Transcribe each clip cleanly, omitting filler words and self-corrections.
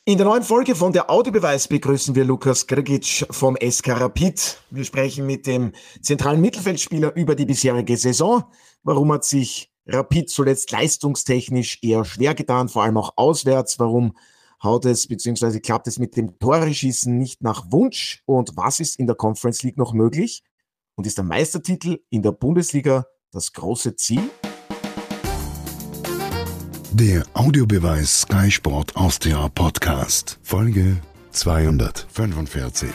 In der neuen Folge von der Audiobeweis begrüßen wir Lukas Grgic vom SK Rapid. Wir sprechen mit dem zentralen Mittelfeldspieler über die bisherige Saison. Warum hat sich Rapid zuletzt leistungstechnisch eher schwer getan, vor allem auch auswärts? Warum haut es bzw. klappt es mit dem Tore-Schießen nicht nach Wunsch? Und was ist in der Conference League noch möglich? Und ist der Meistertitel in der Bundesliga das große Ziel? Der Audiobeweis Sky Sport Austria Podcast, Folge 245.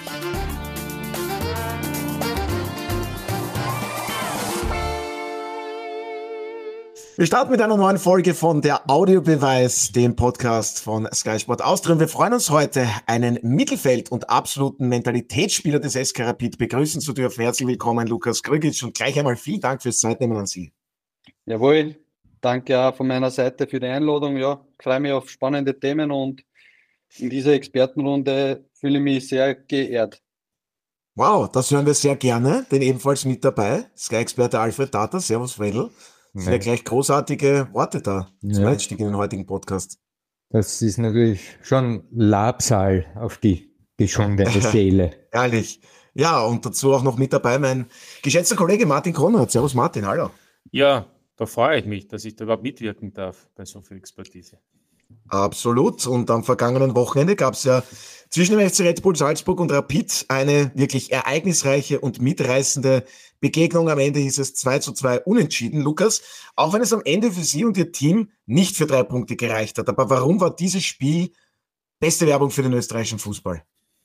Wir starten mit einer neuen Folge von der Audiobeweis, dem Podcast von Sky Sport Austria. Und wir freuen uns heute, einen Mittelfeld- und absoluten Mentalitätsspieler des SK Rapid begrüßen zu dürfen. Herzlich willkommen, Lukas Grgic, und gleich einmal vielen Dank fürs Zeitnehmen an Sie. Jawohl. Danke auch von meiner Seite für die Einladung. Ja, ich freue mich auf spannende Themen und in dieser Expertenrunde fühle ich mich sehr geehrt. Wow, das hören wir sehr gerne, denn ebenfalls mit dabei Sky-Experte Alfred Tata. Servus, Fredl. Das sind ja gleich großartige Worte da zum Einstieg in den heutigen Podcast. Das ist natürlich schon Labsal auf die geschundene Seele. Ehrlich. Ja, und dazu auch noch mit dabei mein geschätzter Kollege Martin Konrad. Servus Martin, hallo. Ja, da freue ich mich, dass ich da überhaupt mitwirken darf bei so viel Expertise. Absolut. Und am vergangenen Wochenende gab es ja zwischen dem FC Red Bull Salzburg und Rapid eine wirklich ereignisreiche und mitreißende Begegnung. Am Ende hieß es 2:2 unentschieden. Lukas, auch wenn es am Ende für Sie und Ihr Team nicht für 3 Punkte gereicht hat, aber warum war dieses Spiel beste Werbung für den österreichischen Fußball?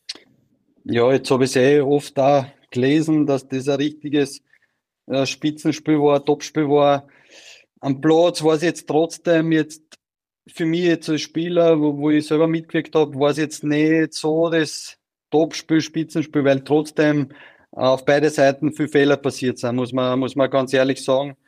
Ja, jetzt habe ich es oft da gelesen, dass das ein richtiges Spitzenspiel war, Topspiel war. Am Platz war es jetzt trotzdem jetzt für mich jetzt als Spieler, wo ich selber mitgewirkt habe, war es jetzt nicht so das Topspiel, Spitzenspiel, weil trotzdem auf beide Seiten viel Fehler passiert sind, muss man ganz ehrlich sagen.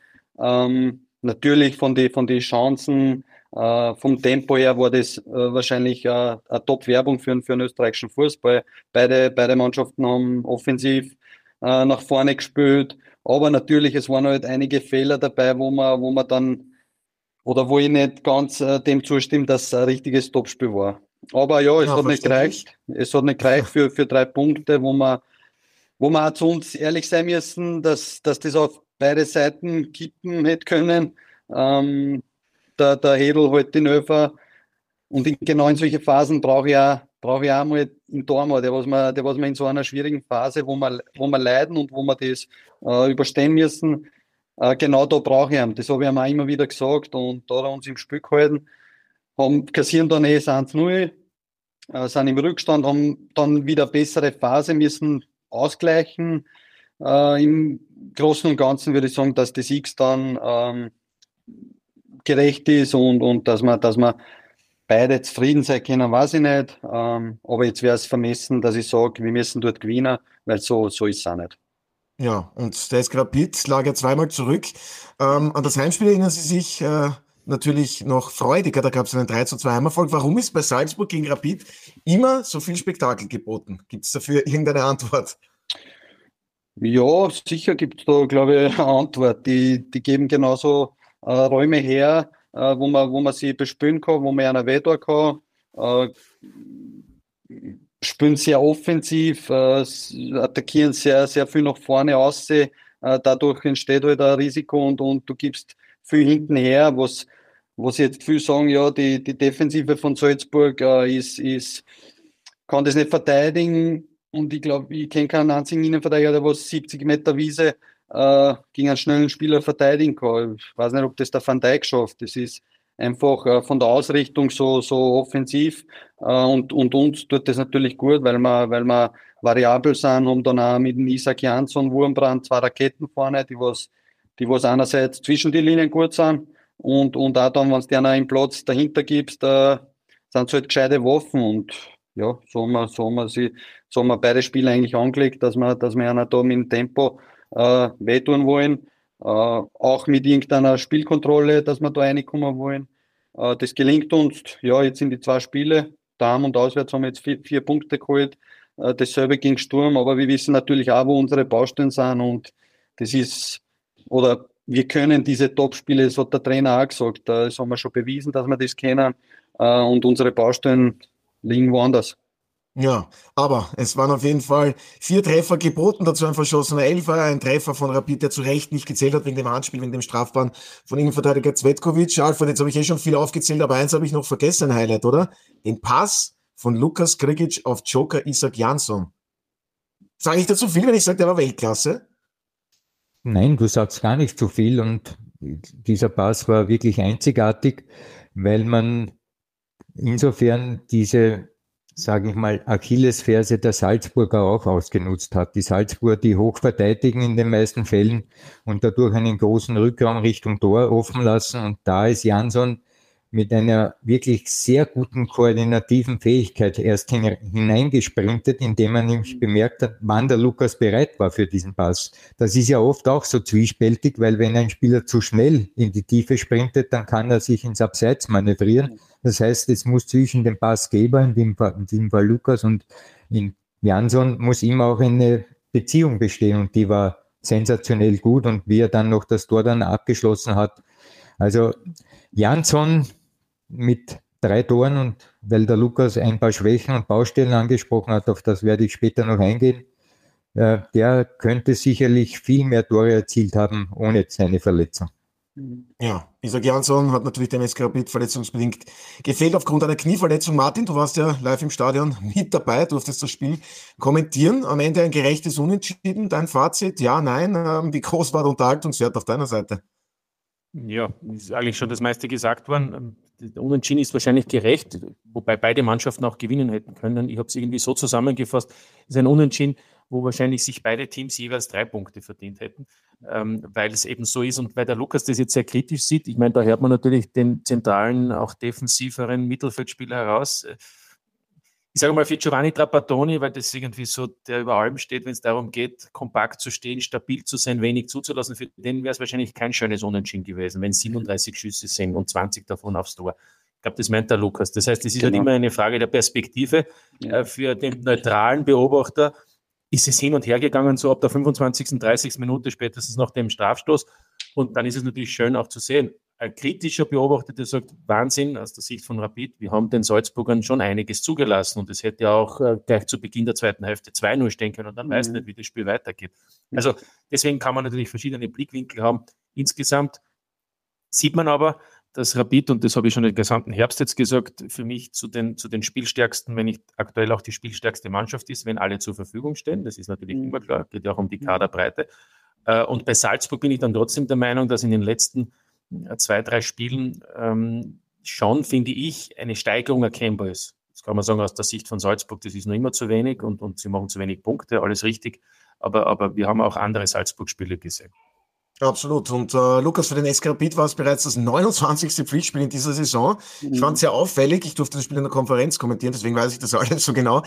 Natürlich von den Chancen, vom Tempo her war das wahrscheinlich eine Top-Werbung für den österreichischen Fußball. Beide Mannschaften haben offensiv nach vorne gespielt. Aber natürlich, es waren halt einige Fehler dabei, wo man dann, oder wo ich nicht ganz dem zustimme, dass es ein richtiges Topspiel war. Aber ja, es hat nicht gereicht. Es hat nicht gereicht für 3 Punkte, wo wir auch zu uns ehrlich sein müssen, dass das auf beide Seiten kippen hätte können. Der Hedl halt den Öfer. Und genau in solche Phasen brauche ich auch mal einen Tormann, der was man in so einer schwierigen Phase, wo wir leiden und wo wir das überstehen müssen, genau da brauche ich ihn. Das habe ich ihm auch immer wieder gesagt und da hat er uns im Spiel gehalten, kassieren dann das 1:0, sind im Rückstand, haben dann wieder eine bessere Phase, müssen ausgleichen. Im Großen und Ganzen würde ich sagen, dass das X dann gerecht ist und dass man beide zufrieden sein können, weiß ich nicht. Aber jetzt wäre es vermessen, dass ich sage, wir müssen dort gewinnen, weil so ist es auch nicht. Ja, und der SK Rapid lag ja zweimal zurück. An das Heimspiel erinnern Sie sich natürlich noch freudiger. Da gab es einen 3:2 Heimerfolg. Warum ist bei Salzburg gegen Rapid immer so viel Spektakel geboten? Gibt es dafür irgendeine Antwort? Ja, sicher gibt es da, glaube ich, eine Antwort. Die geben genauso Räume her, wo man sie bespielen kann, wo man einer wehtun kann. Spielen sehr offensiv, attackieren sehr, sehr viel nach vorne aus. Dadurch entsteht halt ein Risiko und du gibst viel hinten her, was jetzt viel sagen, ja, die Defensive von Salzburg kann das nicht verteidigen. Und ich glaube, ich kenne keinen einzigen Innenverteidiger, der was 70 Meter Wiese gegen einen schnellen Spieler verteidigen kann. Ich weiß nicht, ob das der Van Dijk schafft. Das ist einfach von der Ausrichtung so offensiv und uns tut das natürlich gut, weil wir variabel sind, haben dann auch mit dem Isak Jansson, Wurmbrand 2 Raketen vorne, die was einerseits zwischen die Linien gut sind und auch dann, wenn es dir einen Platz dahinter gibst, sind es halt gescheite Waffen und ja, so haben wir beide Spiele eigentlich angelegt, dass wir einer da mit dem Tempo wehtun wollen. Auch mit irgendeiner Spielkontrolle, dass wir da reinkommen wollen. Das gelingt uns, ja, jetzt in die 2 Spiele, daheim und auswärts haben wir jetzt 4 Punkte geholt. Dasselbe gegen Sturm, aber wir wissen natürlich auch, wo unsere Baustellen sind und das ist, oder wir können diese Top-Spiele, das hat der Trainer auch gesagt, das haben wir schon bewiesen, dass wir das können und unsere Baustellen liegen woanders. Ja, aber es waren auf jeden Fall 4 Treffer geboten, dazu ein verschossener Elfer, ein Treffer von Rapid, der zu Recht nicht gezählt hat wegen dem Handspiel, wegen dem Strafbahn von Innenverteidiger Cvetkovic. Alfred, jetzt habe ich schon viel aufgezählt, aber eins habe ich noch vergessen, ein Highlight, oder? Den Pass von Lukas Krigic auf Joker Isak Jansson. Sage ich dazu viel, wenn ich sage, der war Weltklasse? Nein, du sagst gar nicht zu viel und dieser Pass war wirklich einzigartig, weil man insofern diese, sage ich mal, Achillesferse der Salzburger auch ausgenutzt hat. Die Salzburger, die hoch verteidigen in den meisten Fällen und dadurch einen großen Rückraum Richtung Tor offen lassen. Und da ist Jansson mit einer wirklich sehr guten koordinativen Fähigkeit erst hineingesprintet, indem man nämlich bemerkt hat, wann der Lukas bereit war für diesen Pass. Das ist ja oft auch so zwiespältig, weil wenn ein Spieler zu schnell in die Tiefe sprintet, dann kann er sich ins Abseits manövrieren. Das heißt, es muss zwischen dem Passgeber, in dem Fall Lukas, und in Jansson muss immer auch eine Beziehung bestehen und die war sensationell gut und wie er dann noch das Tor dann abgeschlossen hat. Also Jansson mit 3 Toren und weil der Lukas ein paar Schwächen und Baustellen angesprochen hat, auf das werde ich später noch eingehen, der könnte sicherlich viel mehr Tore erzielt haben ohne seine Verletzung. Ja, Isak Jansson hat natürlich dem SK Rapid verletzungsbedingt gefehlt aufgrund einer Knieverletzung. Martin, du warst ja live im Stadion mit dabei, durftest das Spiel kommentieren. Am Ende ein gerechtes Unentschieden. Dein Fazit? Ja, nein. Wie groß war der Unterhaltungswert auf deiner Seite? Ja, ist eigentlich schon das meiste gesagt worden. Der Unentschieden ist wahrscheinlich gerecht, wobei beide Mannschaften auch gewinnen hätten können. Ich habe es irgendwie so zusammengefasst, es ist ein Unentschieden, wo wahrscheinlich sich beide Teams jeweils 3 Punkte verdient hätten, weil es eben so ist und weil der Lukas das jetzt sehr kritisch sieht. Ich meine, da hört man natürlich den zentralen, auch defensiveren Mittelfeldspieler heraus. Ich sage mal für Giovanni Trapattoni, weil das irgendwie so, der über allem steht, wenn es darum geht, kompakt zu stehen, stabil zu sein, wenig zuzulassen. Für den wäre es wahrscheinlich kein schönes Unentschieden gewesen, wenn 37 Schüsse sind und 20 davon aufs Tor. Ich glaube, das meint der Lukas. Das heißt, es ist halt immer eine Frage der Perspektive. Für den neutralen Beobachter ist es hin und her gegangen, so ab der 25., 30. Minute, spätestens nach dem Strafstoß. Und dann ist es natürlich schön auch zu sehen. Ein kritischer Beobachter, der sagt, Wahnsinn, aus der Sicht von Rapid, wir haben den Salzburgern schon einiges zugelassen und es hätte ja auch gleich zu Beginn der zweiten Hälfte 2-0 stehen können und dann weiß nicht, wie das Spiel weitergeht. Also deswegen kann man natürlich verschiedene Blickwinkel haben. Insgesamt sieht man aber, dass Rapid, und das habe ich schon den gesamten Herbst jetzt gesagt, für mich zu den spielstärksten, wenn nicht aktuell auch die spielstärkste Mannschaft ist, wenn alle zur Verfügung stehen. Das ist natürlich immer klar, geht ja auch um die Kaderbreite. Und bei Salzburg bin ich dann trotzdem der Meinung, dass in den letzten 2, 3 Spielen schon, finde ich, eine Steigerung erkennbar ist. Das kann man sagen aus der Sicht von Salzburg, das ist noch immer zu wenig und sie machen zu wenig Punkte, alles richtig. Aber wir haben auch andere Salzburg-Spiele gesehen. Absolut. Und Lukas, für den SK Rapid war es bereits das 29. Pflichtspiel in dieser Saison. Ich fand es sehr auffällig. Ich durfte das Spiel in der Konferenz kommentieren, deswegen weiß ich das alles so genau.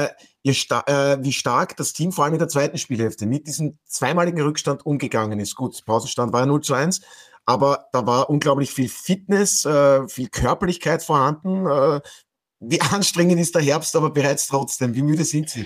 Wie stark das Team vor allem in der zweiten Spielhälfte mit diesem zweimaligen Rückstand umgegangen ist. Gut, Pausenstand war ja 0-1, aber da war unglaublich viel Fitness, viel Körperlichkeit vorhanden. Wie anstrengend ist der Herbst, aber bereits trotzdem. Wie müde sind Sie?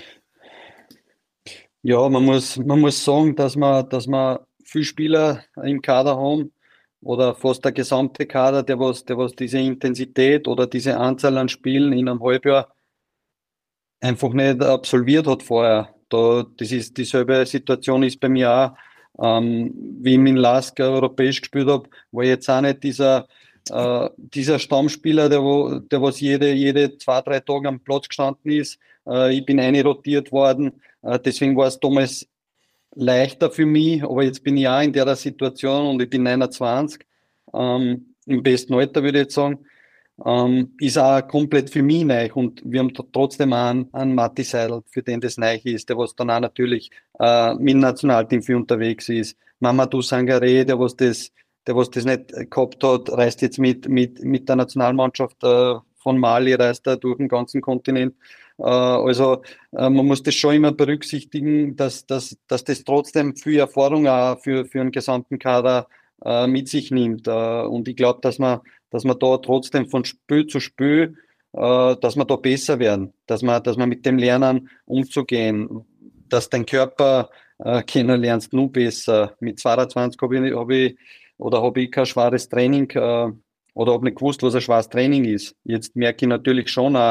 Ja, man muss sagen, dass wir viele Spieler im Kader haben oder fast der gesamte Kader, der was diese Intensität oder diese Anzahl an Spielen in einem Halbjahr einfach nicht absolviert hat vorher. Das ist dieselbe Situation ist bei mir auch, wie ich mit Lask europäisch gespielt habe, war jetzt auch nicht dieser Stammspieler, der was jede 2, 3 Tage am Platz gestanden ist. Ich bin einrotiert worden, deswegen war es damals leichter für mich, aber jetzt bin ich auch in der Situation und ich bin 29, im besten Alter würde ich jetzt sagen, ist auch komplett für mich neu und wir haben trotzdem einen Matti Seidel, für den das neu ist, der was dann auch natürlich mit dem Nationalteam viel unterwegs ist. Mamadou Sangaré, der was das nicht gehabt hat, reist jetzt mit der Nationalmannschaft von Mali, reist er durch den ganzen Kontinent. Also man muss das schon immer berücksichtigen, dass das trotzdem viel Erfahrung auch für einen gesamten Kader mit sich nimmt. Und ich glaube, dass man da trotzdem von Spiel zu Spiel, dass wir da besser werden, dass man mit dem lernen umzugehen, dass dein Körper kennenlernst, nur besser. Mit 22 habe ich kein schweres Training oder habe nicht gewusst, was ein schweres Training ist. Jetzt merke ich natürlich schon auch,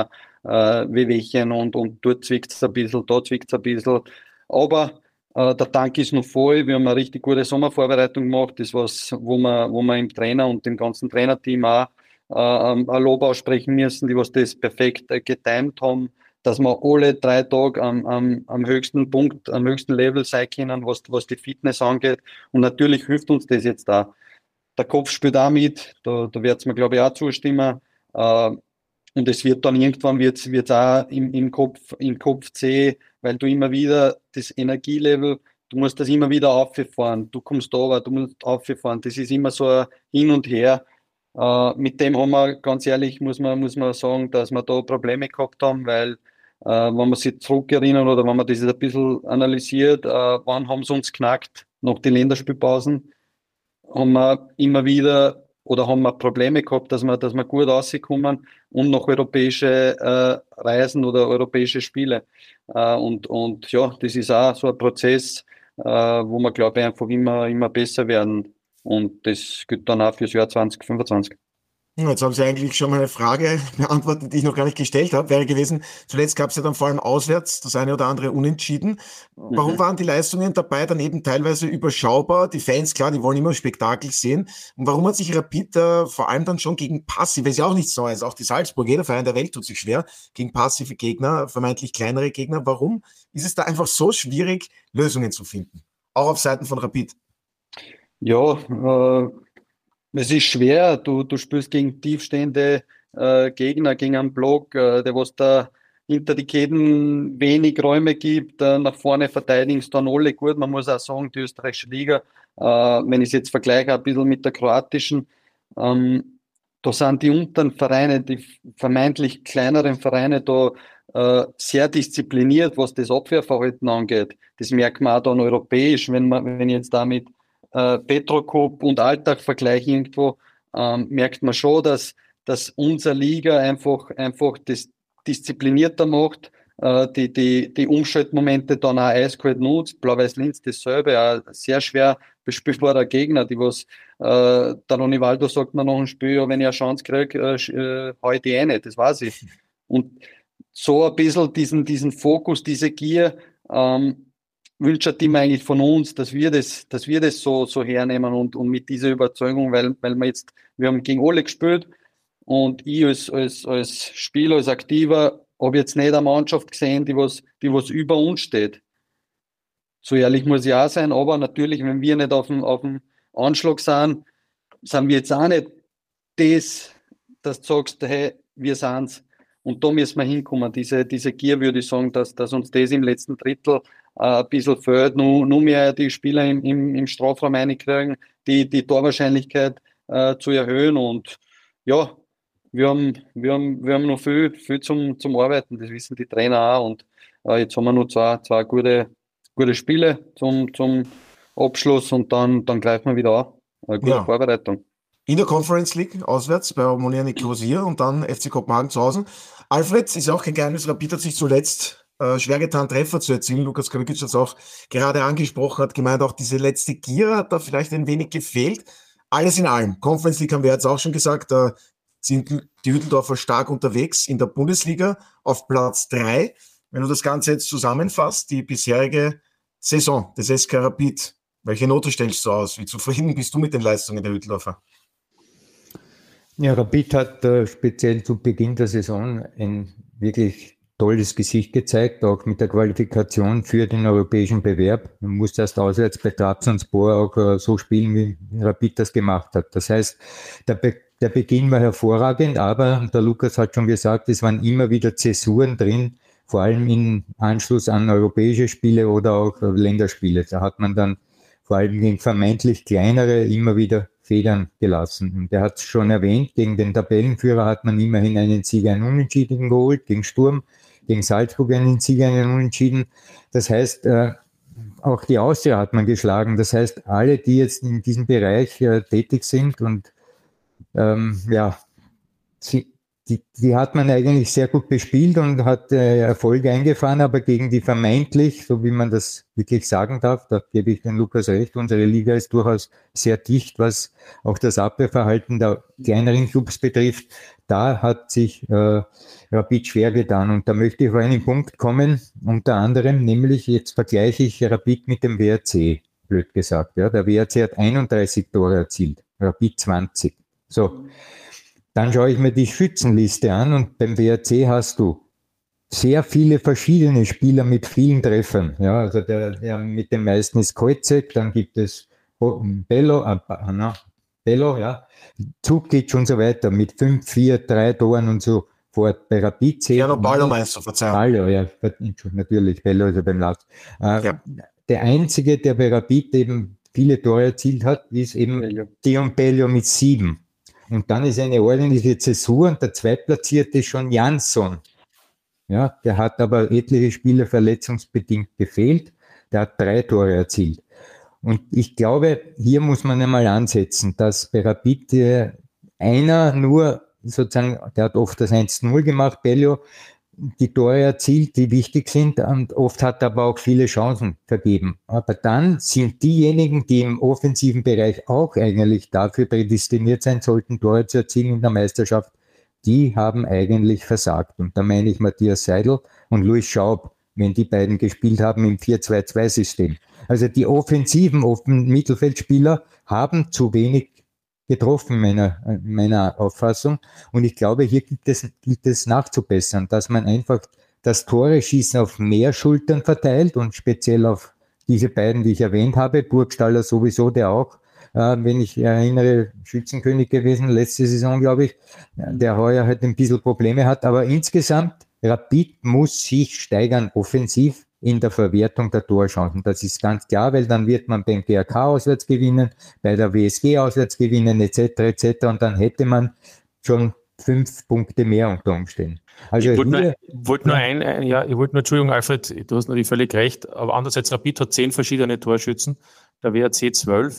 Wehwehchen und dort zwickt es ein bisschen, da zwickt es ein bisschen. Aber der Tank ist noch voll. Wir haben eine richtig gute Sommervorbereitung gemacht. Das was, wo wir im Trainer und dem ganzen Trainerteam auch ein Lob aussprechen müssen, die was das perfekt getimt haben, dass wir alle 3 Tage am höchsten Punkt, am höchsten Level sein können, was die Fitness angeht. Und natürlich hilft uns das jetzt da. Der Kopf spielt auch mit, da wird es mir, glaube ich, auch zustimmen. Und es wird dann irgendwann wird's auch im Kopf zäh, weil du immer wieder das Energielevel, du musst das immer wieder auffahren. Du kommst da, aber du musst auffahren. Das ist immer so ein Hin und Her. Mit dem haben wir, ganz ehrlich, muss man sagen, dass wir da Probleme gehabt haben, weil wenn man sich zurückerinnern oder wenn man das ein bisschen analysiert, wann haben sie uns knackt nach den Länderspielpausen, haben wir immer wieder oder haben wir Probleme gehabt, dass wir gut rauskommen und noch europäische Reisen oder europäische Spiele. Und ja, das ist auch so ein Prozess, wo wir, glaube ich, einfach immer besser werden. Und das gilt dann auch fürs Jahr 2025. Jetzt haben Sie eigentlich schon mal eine Frage beantwortet, die ich noch gar nicht gestellt habe. Wäre gewesen, zuletzt gab es ja dann vor allem auswärts das eine oder andere Unentschieden. Warum waren die Leistungen dabei dann eben teilweise überschaubar? Die Fans, klar, die wollen immer Spektakel sehen. Und warum hat sich Rapid vor allem dann schon gegen passive, ist ja auch nichts Neues, auch die Salzburg, jeder Verein der Welt tut sich schwer, gegen passive Gegner, vermeintlich kleinere Gegner. Warum ist es da einfach so schwierig, Lösungen zu finden? Auch auf Seiten von Rapid. Ja, es ist schwer. Du spielst gegen tiefstehende Gegner, gegen einen Block, der was da hinter die Ketten wenig Räume gibt, nach vorne verteidigen es dann alle gut. Man muss auch sagen, die österreichische Liga, wenn ich es jetzt vergleiche ein bisschen mit der kroatischen, da sind die unteren Vereine, die vermeintlich kleineren Vereine da sehr diszipliniert, was das Abwehrverhalten angeht. Das merkt man auch dann europäisch, wenn ich jetzt damit Petrokop und Alltag vergleichen irgendwo, merkt man schon, dass unsere Liga einfach das disziplinierter macht, die Umschaltmomente dann auch eiskalt nutzt. Blau-Weiß Linz dasselbe, auch sehr schwer bespielbarer Gegner, die was der Ronivaldo sagt mir nach dem Spiel, ja, wenn ich eine Chance kriege, hau ich die eine, das weiß ich. Und so ein bisschen diesen Fokus, diese Gier, wünscht das Team eigentlich von uns, dass wir das so hernehmen und mit dieser Überzeugung, weil wir haben gegen alle gespielt und ich als Spieler, als Aktiver, habe jetzt nicht eine Mannschaft gesehen, die was über uns steht. So ehrlich muss ich auch sein, aber natürlich, wenn wir nicht auf dem Anschlag sind wir jetzt auch nicht dass du sagst, hey, wir sind's. Und da müssen wir hinkommen. Diese Gier, würde ich sagen, dass uns das im letzten Drittel ein bisschen fehlt, nur mehr die Spieler im Strafraum reinkriegen, die Torwahrscheinlichkeit zu erhöhen. Und ja, wir haben noch viel zum Arbeiten, das wissen die Trainer auch. Und jetzt haben wir noch zwei gute Spiele zum Abschluss und dann greifen wir wieder an. Eine gute Vorbereitung. In der Conference League auswärts bei Omonia Nicosia und dann FC Kopenhagen zu Hause. Alfred, ist auch kein Geheimnis, Rapid hat sich zuletzt schwer getan, Treffer zu erzielen. Lukas Kravikic hat es auch gerade angesprochen, hat gemeint, auch diese letzte Gier hat da vielleicht ein wenig gefehlt. Alles in allem. Conference League haben wir jetzt auch schon gesagt, da sind die Hütteldorfer stark unterwegs in der Bundesliga auf Platz 3. Wenn du das Ganze jetzt zusammenfasst, die bisherige Saison des SK Rapid, welche Note stellst du aus? Wie zufrieden bist du mit den Leistungen der Hütteldorfer? Ja, Rapid hat speziell zu Beginn der Saison ein wirklich tolles Gesicht gezeigt, auch mit der Qualifikation für den europäischen Bewerb. Man musste erst auswärts bei Trabzonspor auch so spielen, wie Rapid das gemacht hat. Das heißt, der Beginn war hervorragend, aber der Lukas hat schon gesagt, es waren immer wieder Zäsuren drin, vor allem im Anschluss an europäische Spiele oder auch Länderspiele. Da hat man dann vor allem gegen vermeintlich kleinere immer wieder Federn gelassen. Und er hat es schon erwähnt, gegen den Tabellenführer hat man immerhin einen Sieg, einen Unentschieden geholt, gegen Sturm, gegen Salzburg einen Sieg, einen Unentschieden. Das heißt, auch die Austria hat man geschlagen. Das heißt, alle, die jetzt in diesem Bereich tätig sind und die hat man eigentlich sehr gut bespielt und hat Erfolge eingefahren, aber gegen die vermeintlich, so wie man das wirklich sagen darf, da gebe ich den Lukas recht, unsere Liga ist durchaus sehr dicht, was auch das Abwehrverhalten der kleineren Clubs betrifft. Da hat sich Rapid schwer getan und da möchte ich auf einen Punkt kommen, unter anderem, nämlich jetzt vergleiche ich Rapid mit dem WRC, blöd gesagt. Ja, der WRC hat 31 Tore erzielt, Rapid 20. So. Dann schaue ich mir die Schützenliste an und beim WRC hast du sehr viele verschiedene Spieler mit vielen Treffern. Ja, also der mit den meisten ist Koizek, dann gibt es Bello, ja, Zukic und so weiter mit 5, 4, 3 Toren und so fort. Bei Rapid zählt. Ja, noch Ballo meinst du, Verzeihung. Ballo, ja, natürlich, Bello ist ja beim Laut. Ja. Der einzige, der bei Rapid eben viele Tore erzielt hat, ist eben Dion Bello mit 7. Und dann ist eine ordentliche Zäsur und der Zweitplatzierte ist schon Jansson. Ja, der hat aber etliche Spiele verletzungsbedingt gefehlt. Der hat 3 Tore erzielt. Und ich glaube, hier muss man einmal ansetzen, dass bei Rapid einer nur sozusagen, der hat oft das 1-0 gemacht, Bello, die Tore erzielt, die wichtig sind, und oft hat er aber auch viele Chancen vergeben. Aber dann sind diejenigen, die im offensiven Bereich auch eigentlich dafür prädestiniert sein sollten, Tore zu erzielen in der Meisterschaft, die haben eigentlich versagt. Und da meine ich Matthias Seidel und Louis Schaub, wenn die beiden gespielt haben im 4-2-2-System. Also die offensiven Mittelfeldspieler haben zu wenig getroffen, meiner Auffassung. Und ich glaube, hier gilt es nachzubessern, dass man einfach das Tore-Schießen auf mehr Schultern verteilt und speziell auf diese beiden, die ich erwähnt habe, Burgstaller sowieso, der auch, wenn ich erinnere, Schützenkönig gewesen, letzte Saison, glaube ich, der heuer halt ein bisschen Probleme hat. Aber insgesamt, Rapid muss sich steigern offensiv in der Verwertung der Torchancen. Das ist ganz klar, weil dann wird man beim GRK auswärts gewinnen, bei der WSG auswärts gewinnen, etc. Und dann hätte man schon 5 Punkte mehr unter Umständen. Also ich wollte nur, Entschuldigung, Alfred, du hast natürlich völlig recht, aber andererseits, Rapid hat 10 verschiedene Torschützen, der WRC 12,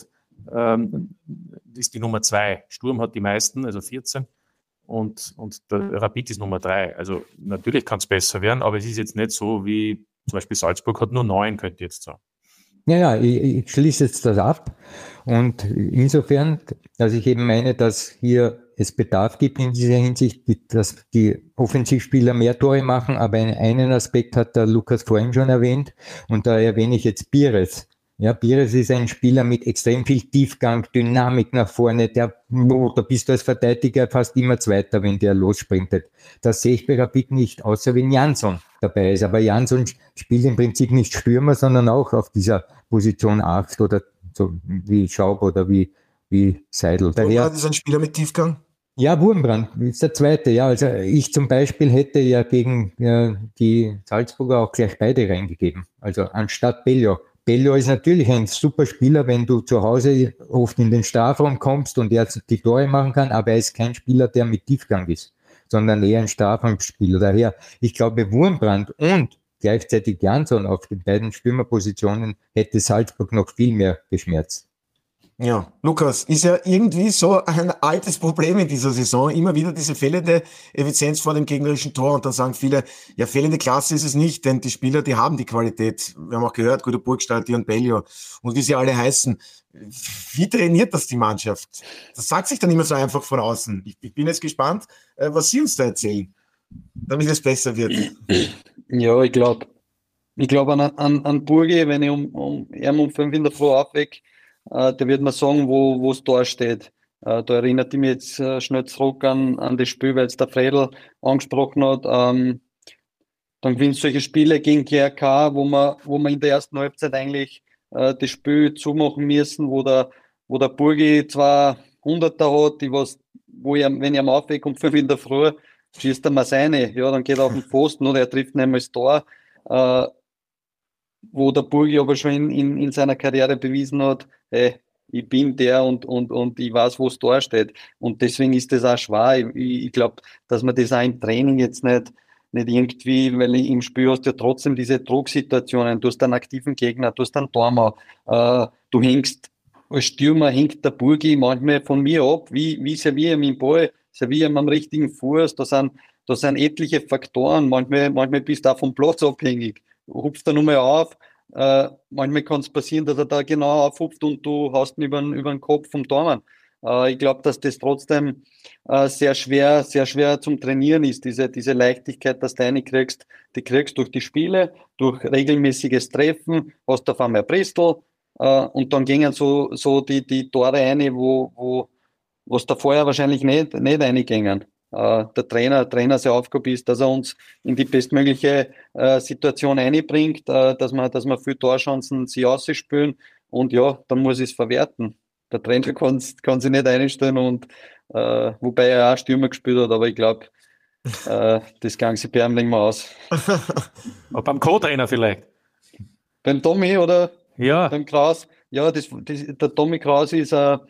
ist die Nummer 2. Sturm hat die meisten, also 14. Und der Rapid ist Nummer 3. Also natürlich kann es besser werden, aber es ist jetzt nicht so wie zum Beispiel Salzburg hat nur 9, könnte ich jetzt sagen. Ja, ich schließe jetzt das ab. Und insofern, dass ich eben meine, dass hier es Bedarf gibt in dieser Hinsicht, dass die Offensivspieler mehr Tore machen, aber einen Aspekt hat der Lukas vorhin schon erwähnt und da erwähne ich jetzt Pires. Ja, Pires ist ein Spieler mit extrem viel Tiefgang, Dynamik nach vorne, da bist du als Verteidiger fast immer Zweiter, wenn der lossprintet. Das sehe ich bei Rapid nicht, außer wenn Jansson dabei ist. Aber Jansson spielt im Prinzip nicht Stürmer, sondern auch auf dieser Position 8 oder so wie Schaub oder wie Seidel. Wurmbrand ist ein Spieler mit Tiefgang? Ja, Wurmbrand ist der Zweite. Ja, also ich zum Beispiel hätte ja gegen die Salzburger auch gleich beide reingegeben. Also anstatt Bello. Bello ist natürlich ein super Spieler, wenn du zu Hause oft in den Strafraum kommst und er die Tore machen kann, aber er ist kein Spieler, der mit Tiefgang ist, sondern eher ein Strafraumspieler. Daher, ich glaube, Wurmbrand und gleichzeitig Jansson auf den beiden Stürmerpositionen hätte Salzburg noch viel mehr geschmerzt. Ja, Lukas, ist ja irgendwie so ein altes Problem in dieser Saison. Immer wieder diese fehlende Effizienz vor dem gegnerischen Tor. Und dann sagen viele, ja, fehlende Klasse ist es nicht, denn die Spieler, die haben die Qualität. Wir haben auch gehört, Guido Burgstall, Dion Bello und wie sie alle heißen. Wie trainiert das die Mannschaft? Das sagt sich dann immer so einfach von außen. Ich bin jetzt gespannt, was Sie uns da erzählen, damit es besser wird. Ja, ich glaube an Burgi, wenn ich um 5 in der Früh aufwecke, der wird mir sagen, wo es da steht. Da erinnert ich mich jetzt schnell zurück an das Spiel, weil es der Fredl angesprochen hat. Dann gewinnst du solche Spiele gegen GRK, wo man in der ersten Halbzeit eigentlich das Spiel zumachen müssen, wo der Burgi zwar 100er hat, wenn ich am aufwecke um 5 in der Früh, schießt er mal seine. Ja, dann geht er auf den Pfosten oder er trifft nämlich das Tor. Wo der Burgi aber schon in seiner Karriere bewiesen hat, hey, ich bin der und ich weiß, wo es da steht. Und deswegen ist das auch schwer. Ich glaube, dass man das auch im Training jetzt nicht irgendwie, weil im Spiel hast du ja trotzdem diese Drucksituationen. Du hast einen aktiven Gegner, du hast einen Tormann, als Stürmer hängt der Burgi manchmal von mir ab, wie serviere ich meinen Ball. servieren am richtigen Fuß, da sind etliche Faktoren, manchmal bist du auch vom Platz abhängig. Hupft er nochmal auf, manchmal kann es passieren, dass er da genau aufhupft und du hast ihn über den Kopf vom Tormann. Ich glaube, dass das trotzdem sehr schwer zum Trainieren ist, diese Leichtigkeit, dass du reinkriegst, die kriegst durch die Spiele, durch regelmäßiges Treffen, hast auf einmal Bristol, und dann gingen so die Tore rein, wo was da vorher wahrscheinlich nicht reingingen. Der Trainer seine Aufgabe ist, dass er uns in die bestmögliche Situation einbringt, dass wir viel Torchancen sie ausspielen, und ja, dann muss ich es verwerten. Der Trainer kann sich nicht einstellen, und wobei er auch Stürmer gespielt hat, aber ich glaube, das ging sich bei ihm nicht mehr aus. Aber beim Co-Trainer vielleicht. Beim Tommy oder Ja. beim Kraus? Ja, der Tommy Kraus ist ein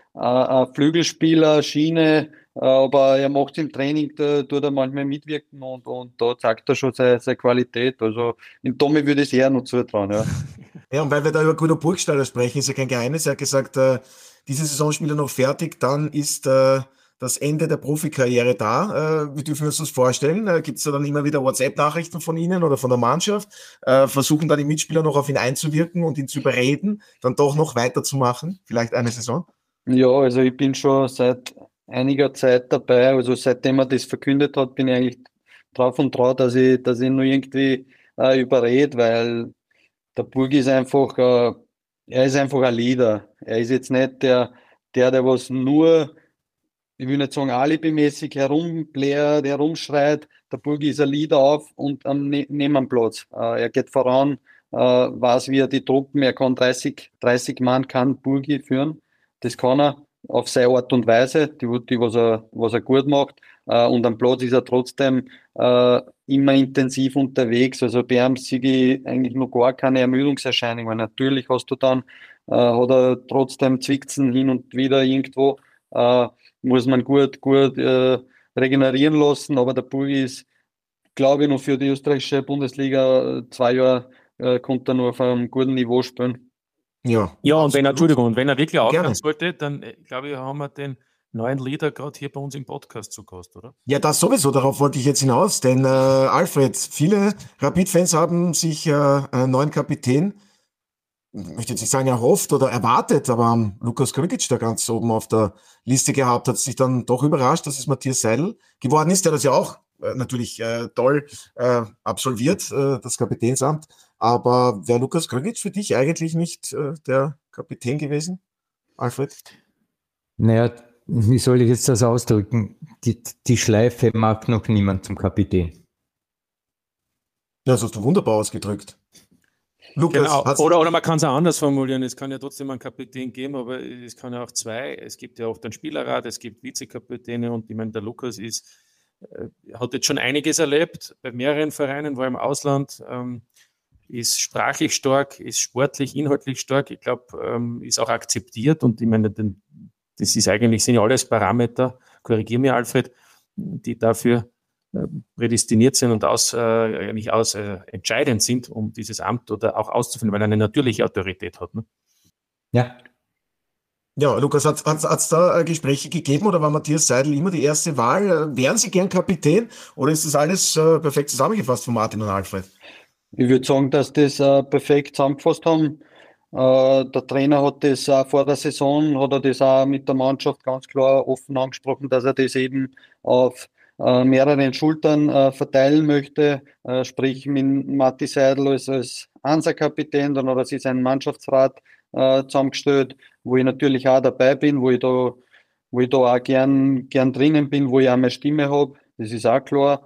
Flügelspieler, Schiene, aber er macht im Training, da tut er manchmal mitwirken, und da zeigt er schon seine Qualität. Also in Tommy würde ich es eher noch zutrauen, ja. Ja, und weil wir da über Guido Burgstaller sprechen, ist ja kein Geheimnis. Er hat gesagt, diese Saison spielt er noch fertig, dann ist das Ende der Profikarriere da. Wie dürfen wir uns das vorstellen? Gibt es da dann immer wieder WhatsApp-Nachrichten von Ihnen oder von der Mannschaft? Versuchen da die Mitspieler noch auf ihn einzuwirken und ihn zu überreden, dann doch noch weiterzumachen? Vielleicht eine Saison? Ja, also ich bin schon seit einiger Zeit dabei. Also seitdem er das verkündet hat, bin ich eigentlich drauf und dran, dass ich nur irgendwie überrede, weil der Burgi ist einfach, er ist einfach ein Leader. Er ist jetzt nicht der was nur, ich will nicht sagen alibimäßig herumbläht, herumschreit. Der Burgi ist ein Leader auf und neben am Platz. Er geht voran, weiß, wie er die Truppen, er kann 30 Mann kann Burgi führen. Das kann er auf seine Art und Weise, die was er gut macht. Und am Platz ist er trotzdem immer intensiv unterwegs. Also bei ihm sehe ich eigentlich noch gar keine Ermüdungserscheinungen. Natürlich hast du dann, hat er trotzdem Zwicksen hin und wieder irgendwo, muss man gut regenerieren lassen. Aber der Burgi ist, glaube ich, noch für die österreichische Bundesliga 2 Jahre, konnte er nur auf einem guten Niveau spielen. Ja, Ja, und wenn er wirklich aufhören Gerne. sollte, dann glaube ich, haben wir den neuen Leader gerade hier bei uns im Podcast zu Gast, oder? Ja, das sowieso, darauf wollte ich jetzt hinaus, denn Alfred, viele Rapid-Fans haben sich einen neuen Kapitän, ich möchte jetzt nicht sagen erhofft oder erwartet, aber haben Lukas Krgic da ganz oben auf der Liste gehabt, hat sich dann doch überrascht, dass es Matthias Seidel geworden ist, der das ja auch natürlich toll absolviert, das Kapitänsamt, aber wäre Lukas Krgic für dich eigentlich nicht der Kapitän gewesen, Alfred? Naja, wie soll ich jetzt das ausdrücken? Die Schleife mag noch niemand zum Kapitän. Ja, das hast du wunderbar ausgedrückt. Lukas, Genau. Oder man kann es auch anders formulieren. Es kann ja trotzdem einen Kapitän geben, aber es kann ja auch zwei. Es gibt ja oft einen Spielerrat, es gibt Vizekapitäne, und ich meine, der Lukas hat jetzt schon einiges erlebt bei mehreren Vereinen, war im Ausland, ist sprachlich stark, ist sportlich, inhaltlich stark. Ich glaube, ist auch akzeptiert, und ich meine, das sind ja alles Parameter, korrigiere mich, Alfred, die dafür prädestiniert sind und entscheidend sind, um dieses Amt oder auch auszufüllen, weil er eine natürliche Autorität hat. Ne? Ja. Ja, Lukas, hat's da Gespräche gegeben, oder war Matthias Seidel immer die erste Wahl? Wären Sie gern Kapitän, oder ist das alles perfekt zusammengefasst von Martin und Alfred? Ich würde sagen, dass das perfekt zusammengefasst haben. Der Trainer hat das vor der Saison, hat er das auch mit der Mannschaft ganz klar offen angesprochen, dass er das eben auf mehreren Schultern verteilen möchte, sprich mit Matti Seidel als Einser-Kapitän, dann hat er sich seinen Mannschaftsrat zusammengestellt, wo ich natürlich auch dabei bin, wo ich da auch gern drinnen bin, wo ich auch meine Stimme habe, das ist auch klar.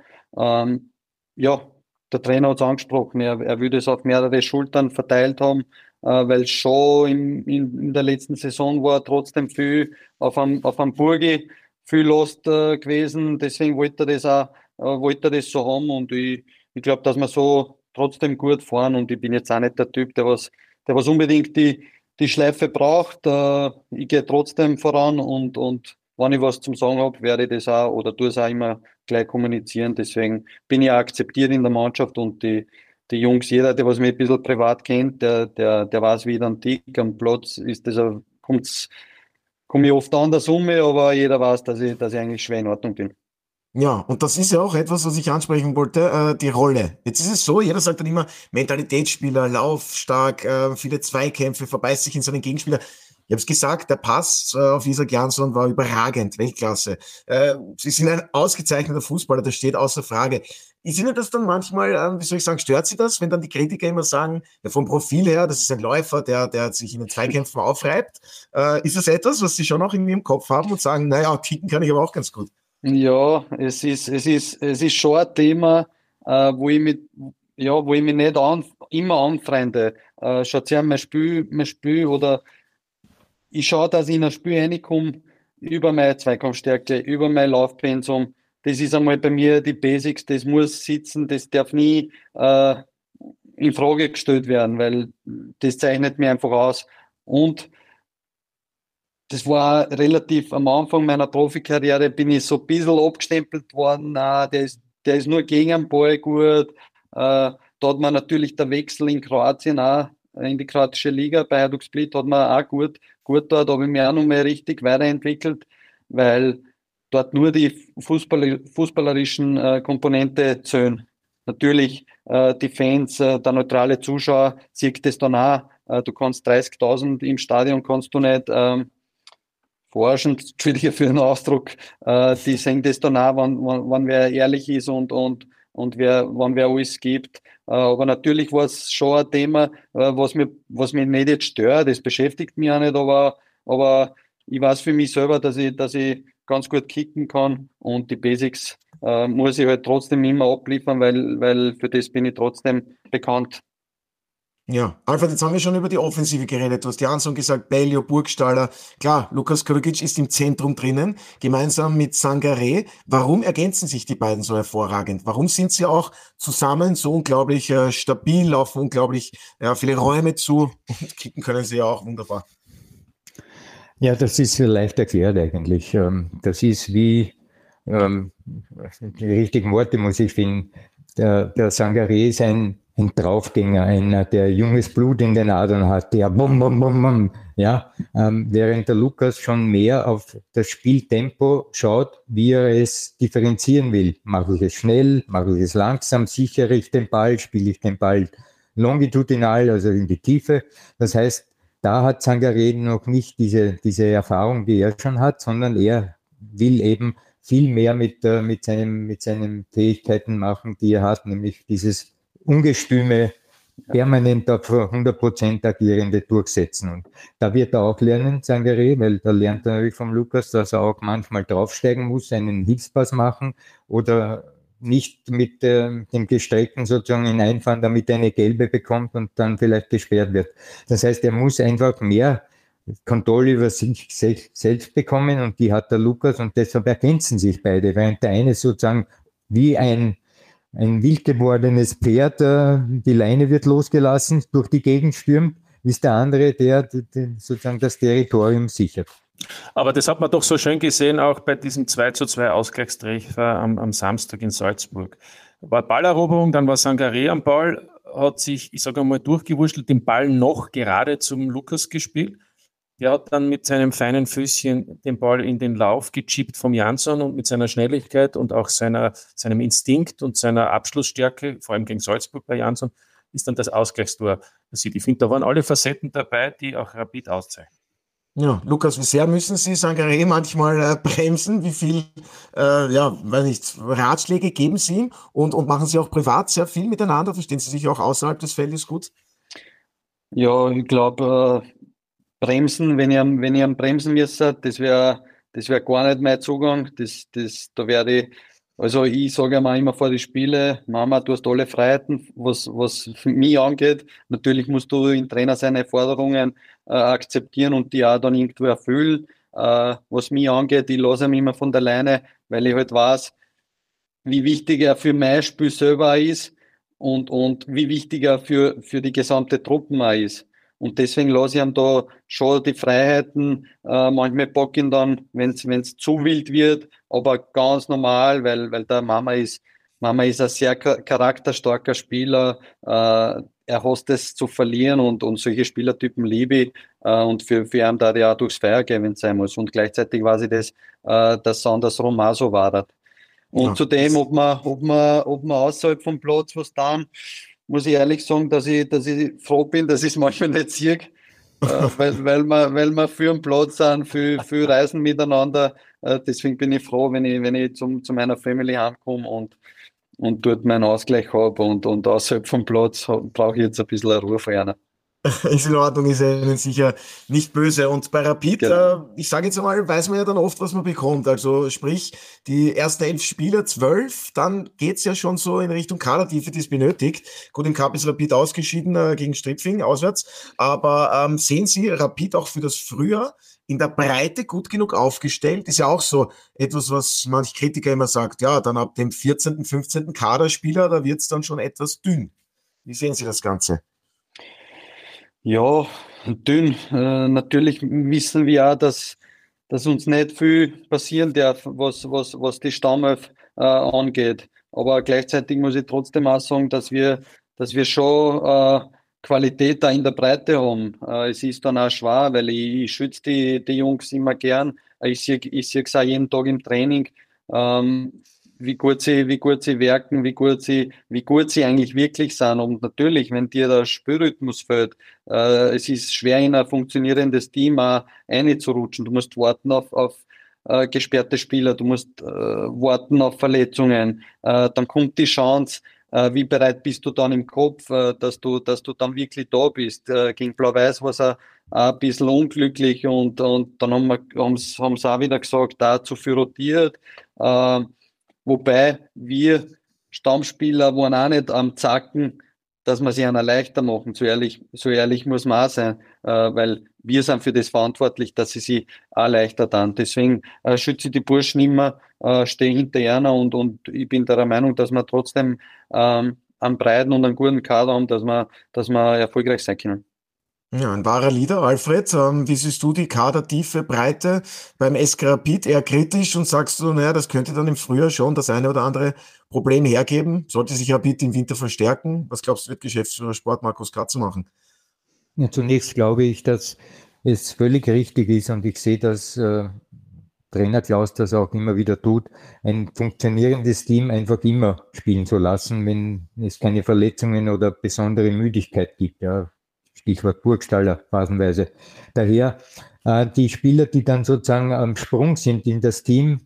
Ja, der Trainer hat es angesprochen, er würde es auf mehrere Schultern verteilt haben, weil schon in der letzten Saison war trotzdem viel auf einem Burgi, viel Last gewesen, deswegen wollte er das so haben, und ich glaube, dass wir so trotzdem gut fahren, und ich bin jetzt auch nicht der Typ, der was unbedingt die Schleife braucht. Ich gehe trotzdem voran, und wenn ich was zum Sagen habe, werde ich das auch oder tue es auch immer gleich kommunizieren. Deswegen bin ich auch akzeptiert in der Mannschaft, und die Jungs, jeder, der was mich ein bisschen privat kennt, der weiß, wie ich dann tick. Am Platz ist das, kommt's komme ich oft anders um, aber jeder weiß, dass ich eigentlich schwer in Ordnung bin. Ja, und das ist ja auch etwas, was ich ansprechen wollte, die Rolle. Jetzt ist es so, jeder sagt dann immer, Mentalitätsspieler, laufstark, viele Zweikämpfe, verbeißt sich in seinen Gegenspieler. Ich habe es gesagt, der Pass auf Isak Jansson war überragend, Weltklasse. Sie sind ein ausgezeichneter Fußballer, das steht außer Frage. Ist Ihnen das dann manchmal, wie soll ich sagen, stört Sie das, wenn dann die Kritiker immer sagen, ja, vom Profil her, das ist ein Läufer, der sich in den Zweikämpfen aufreibt. Ist das etwas, was Sie schon auch in Ihrem Kopf haben und sagen, naja, kicken kann ich aber auch ganz gut? Ja, es ist schon ein Thema, wo ich mich nicht immer anfreunde. Schaut sich an mein Spiel oder ich schaue, dass ich in ein Spiel reinkomme über meine Zweikampfstärke, über mein Laufpensum. Das ist einmal bei mir die Basics, das muss sitzen, das darf nie in Frage gestellt werden, weil das zeichnet mich einfach aus. Und das war relativ am Anfang meiner Profikarriere, bin ich so ein bisschen abgestempelt worden, der ist nur gegen den Ball gut. Da hat man natürlich der Wechsel in Kroatien auch, in die kroatische Liga bei Hajduk Split hat man auch gut dort, habe ich mich auch noch mal richtig weiterentwickelt, weil dort nur die fußballerischen Komponente zählen. Natürlich die Fans, der neutrale Zuschauer sieht das dann auch. Du kannst 30.000 im Stadion kannst du nicht forschen, Entschuldige für den Ausdruck, die sehen das dann auch, wenn wer ehrlich ist und wenn wer alles gibt. Aber natürlich war es schon ein Thema, was mich nicht jetzt stört, das beschäftigt mich auch nicht, aber ich weiß für mich selber, dass ich ganz gut kicken kann und die Basics muss ich halt trotzdem immer abliefern, weil für das bin ich trotzdem bekannt. Ja, Alfred, jetzt haben wir schon über die Offensive geredet. Du hast Jansson gesagt, Bellio, Burgstaller. Klar, Lukas Krugic ist im Zentrum drinnen, gemeinsam mit Sangaré. Warum ergänzen sich die beiden so hervorragend? Warum sind sie auch zusammen so unglaublich stabil, laufen unglaublich viele Räume zu und kicken können sie ja auch wunderbar. Ja, das ist leicht erklärt eigentlich. Das ist wie, die richtigen Worte muss ich finden. Der Sangaré ist ein Draufgänger, einer, der junges Blut in den Adern hat, der bum, bum, bum, bum, ja, während der Lukas schon mehr auf das Spieltempo schaut, wie er es differenzieren will. Mache ich es schnell, mache ich es langsam, sichere ich den Ball, spiele ich den Ball longitudinal, also in die Tiefe. Das heißt, da hat Sangaré noch nicht diese Erfahrung, die er schon hat, sondern er will eben viel mehr mit seinen Fähigkeiten machen, die er hat, nämlich dieses ungestüme, permanent auf 100% agierende Durchsetzen. Und da wird er auch lernen, Sangaré, weil da lernt er natürlich vom Lukas, dass er auch manchmal draufsteigen muss, einen Hilfspass machen oder nicht mit dem Gestreckten sozusagen hineinfahren, damit er eine gelbe bekommt und dann vielleicht gesperrt wird. Das heißt, er muss einfach mehr Kontrolle über sich selbst bekommen und die hat der Lukas und deshalb ergänzen sich beide, während der eine sozusagen wie ein wild gewordenes Pferd, die Leine wird losgelassen, durch die Gegend stürmt, ist der andere, der sozusagen das Territorium sichert. Aber das hat man doch so schön gesehen, auch bei diesem 2:2 Ausgleichstreffer am Samstag in Salzburg. War Balleroberung, dann war Sangaré am Ball, hat sich, ich sage einmal, durchgewurschtelt, den Ball noch gerade zum Lukas gespielt. Der hat dann mit seinem feinen Füßchen den Ball in den Lauf gechippt vom Jansson und mit seiner Schnelligkeit und auch seinem Instinkt und seiner Abschlussstärke, vor allem gegen Salzburg bei Jansson, ist dann das Ausgleichstor passiert. Ich finde, da waren alle Facetten dabei, die auch Rapid auszeichnen. Ja, Lukas, wie sehr müssen Sie Sangaré manchmal bremsen? Wie viel, weiß nicht, Ratschläge geben Sie ihm? Und machen Sie auch privat sehr viel miteinander? Verstehen Sie sich auch außerhalb des Feldes gut? Ja, ich glaube, bremsen, wenn ich am bremsen müsste, das wäre gar nicht mein Zugang. Da werde ich, also ich sage mal immer vor die Spiele, Mama, du hast alle Freiheiten, was für mich angeht. Natürlich musst du im Trainer seine Forderungen akzeptieren und die auch dann irgendwo erfüllen. Was mich angeht, ich lasse ihn immer von der Leine, weil ich halt weiß, wie wichtig er für mein Spiel selber ist und wie wichtig er für die gesamte Truppen auch ist. Und deswegen lasse ich ihm da schon die Freiheiten. Manchmal pack ich ihn dann, wenn es zu wild wird, aber ganz normal, weil der Mama ist Mama ist ein sehr charakterstarker Spieler. Er hasst es zu verlieren und solche Spielertypen liebe ich. Und für ihn da ja auch durchs Feuer gehen sein muss. Und gleichzeitig weiß ich dass andersrum auch so war. Und Ja. zudem, ob man außerhalb vom Platz was tun, muss ich ehrlich sagen, dass ich froh bin, dass ich es manchmal nicht sehe. Weil wir für den Platz sind, viel reisen miteinander. Deswegen bin ich froh, wenn ich zu meiner Family heimkomme und dort meinen Ausgleich habe und außerhalb vom Platz brauche ich jetzt ein bisschen Ruhe von einer. Ist in Ordnung, ist ja Ihnen sicher nicht böse. Und bei Rapid, Genau. ich sage jetzt einmal, weiß man ja dann oft, was man bekommt. Also sprich, die ersten 11 Spieler, 12, dann geht's ja schon so in Richtung Kadertiefe, die es benötigt. Gut, im Cup ist Rapid ausgeschieden gegen Stripfing auswärts. Aber sehen Sie Rapid auch für das Frühjahr in der Breite gut genug aufgestellt? Ist ja auch so etwas, was manch Kritiker immer sagt. Ja, dann ab dem 14., 15. Kaderspieler, da wird's dann schon etwas dünn. Wie sehen Sie das Ganze? Ja, dünn. Natürlich wissen wir auch, dass uns nicht viel passieren darf, was die Stammelf angeht. Aber gleichzeitig muss ich trotzdem auch sagen, dass wir schon Qualität da in der Breite haben. Es ist dann auch schwer, weil ich schütze die Jungs immer gern. Ich sehe es auch jeden Tag im Training, wie gut sie werken, wie gut sie eigentlich wirklich sind. Und natürlich, wenn dir der Spielrhythmus fehlt, es ist schwer, in ein funktionierendes Team auch reinzurutschen. Du musst warten auf gesperrte Spieler, du musst warten auf Verletzungen. Dann kommt die Chance, wie bereit bist du dann im Kopf, dass du dann wirklich da bist. Gegen Blau-Weiß war es auch ein bisschen unglücklich und dann haben sie auch wieder gesagt, da zu viel rotiert. Wobei wir Stammspieler waren auch nicht am Zacken, dass wir sich einer leichter machen. So ehrlich muss man auch sein, weil wir sind für das verantwortlich, dass sie sich auch leichter tun. Deswegen schütze ich die Burschen immer, stehe hinter einer und ich bin der Meinung, dass wir trotzdem einen breiten und einen guten Kader haben, dass wir erfolgreich sein können. Ja, ein wahrer Leader, Alfred. Wie siehst du die Kadertiefe, Breite beim SK Rapid? Eher kritisch und sagst du, naja, das könnte dann im Frühjahr schon das eine oder andere Problem hergeben? Sollte sich Rapid im Winter verstärken? Was glaubst du, wird Geschäftsführer Sport Markus Kratzer machen? Ja, zunächst glaube ich, dass es völlig richtig ist und ich sehe, dass Trainer Klaus das auch immer wieder tut, ein funktionierendes Team einfach immer spielen zu lassen, wenn es keine Verletzungen oder besondere Müdigkeit gibt. Ja. Stichwort Burgstaller phasenweise. Daher die Spieler, die dann sozusagen am Sprung sind in das Team,